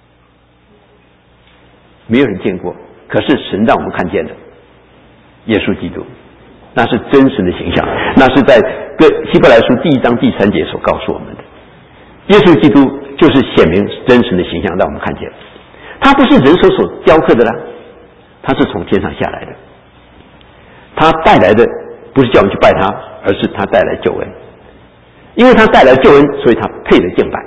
没有人见过，可是神让我们看见的耶稣基督，那是真实的形象，那是在希伯来书1章3节所告诉我们的。耶稣基督就是显明真实的形象，让我们看见。他不是人手所雕刻的啦，他是从天上下来的。他带来的不是叫我们去拜他，而是他带来救恩。因为他带来救恩，所以他配得敬拜。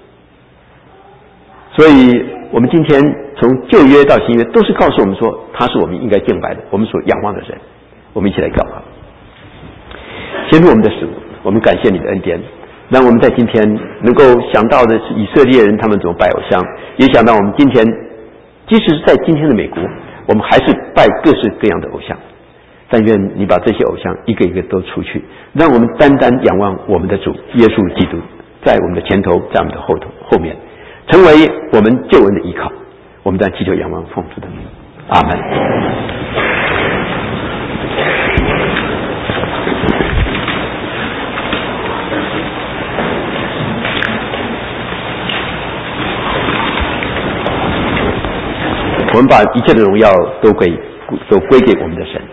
所以我们今天从旧约到新约都是告诉我们说，他是我们应该敬拜的，我们所仰望的神。我们一起来祷告。先父我们的主，我们感谢你的恩典，让我们在今天能够想到的是以色列人他们怎么拜偶像，也想到我们今天即使是在今天的美国，我们还是拜各式各样的偶像。但愿你把这些偶像一个一个都除去，让我们单单仰望我们的主耶稣基督，在我们的前头，在我们的后面，成为我们救恩的依靠。我们在祈求仰望奉主的名，阿们。我们把一切的荣耀都归给我们的神。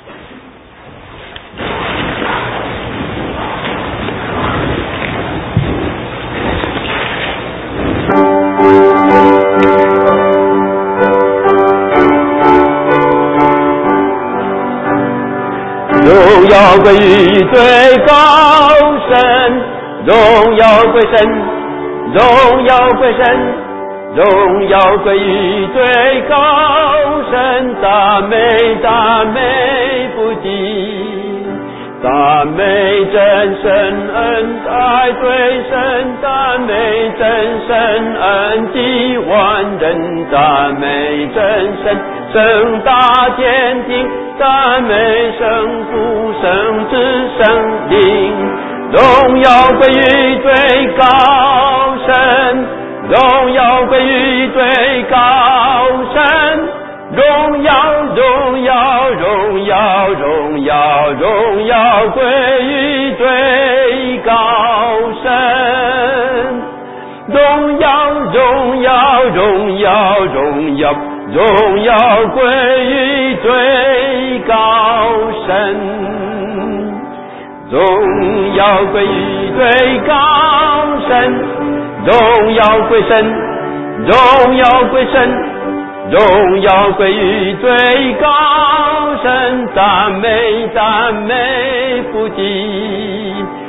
荣耀归于最高神，荣耀归神，荣耀归神。 荣耀归于最高神，赞美赞美不尽，赞美真神恩待对神，赞美真神恩济万人，赞美真神圣大天庭，赞美圣父圣子圣灵，荣耀归于最高神，荣耀归于最高神，荣耀荣耀荣耀荣耀荣耀归于最高神，荣耀荣耀荣耀荣耀荣耀归于最高神，荣耀归于最高神，荣耀归神，荣耀归神，荣耀归于最高神，赞美赞美不尽，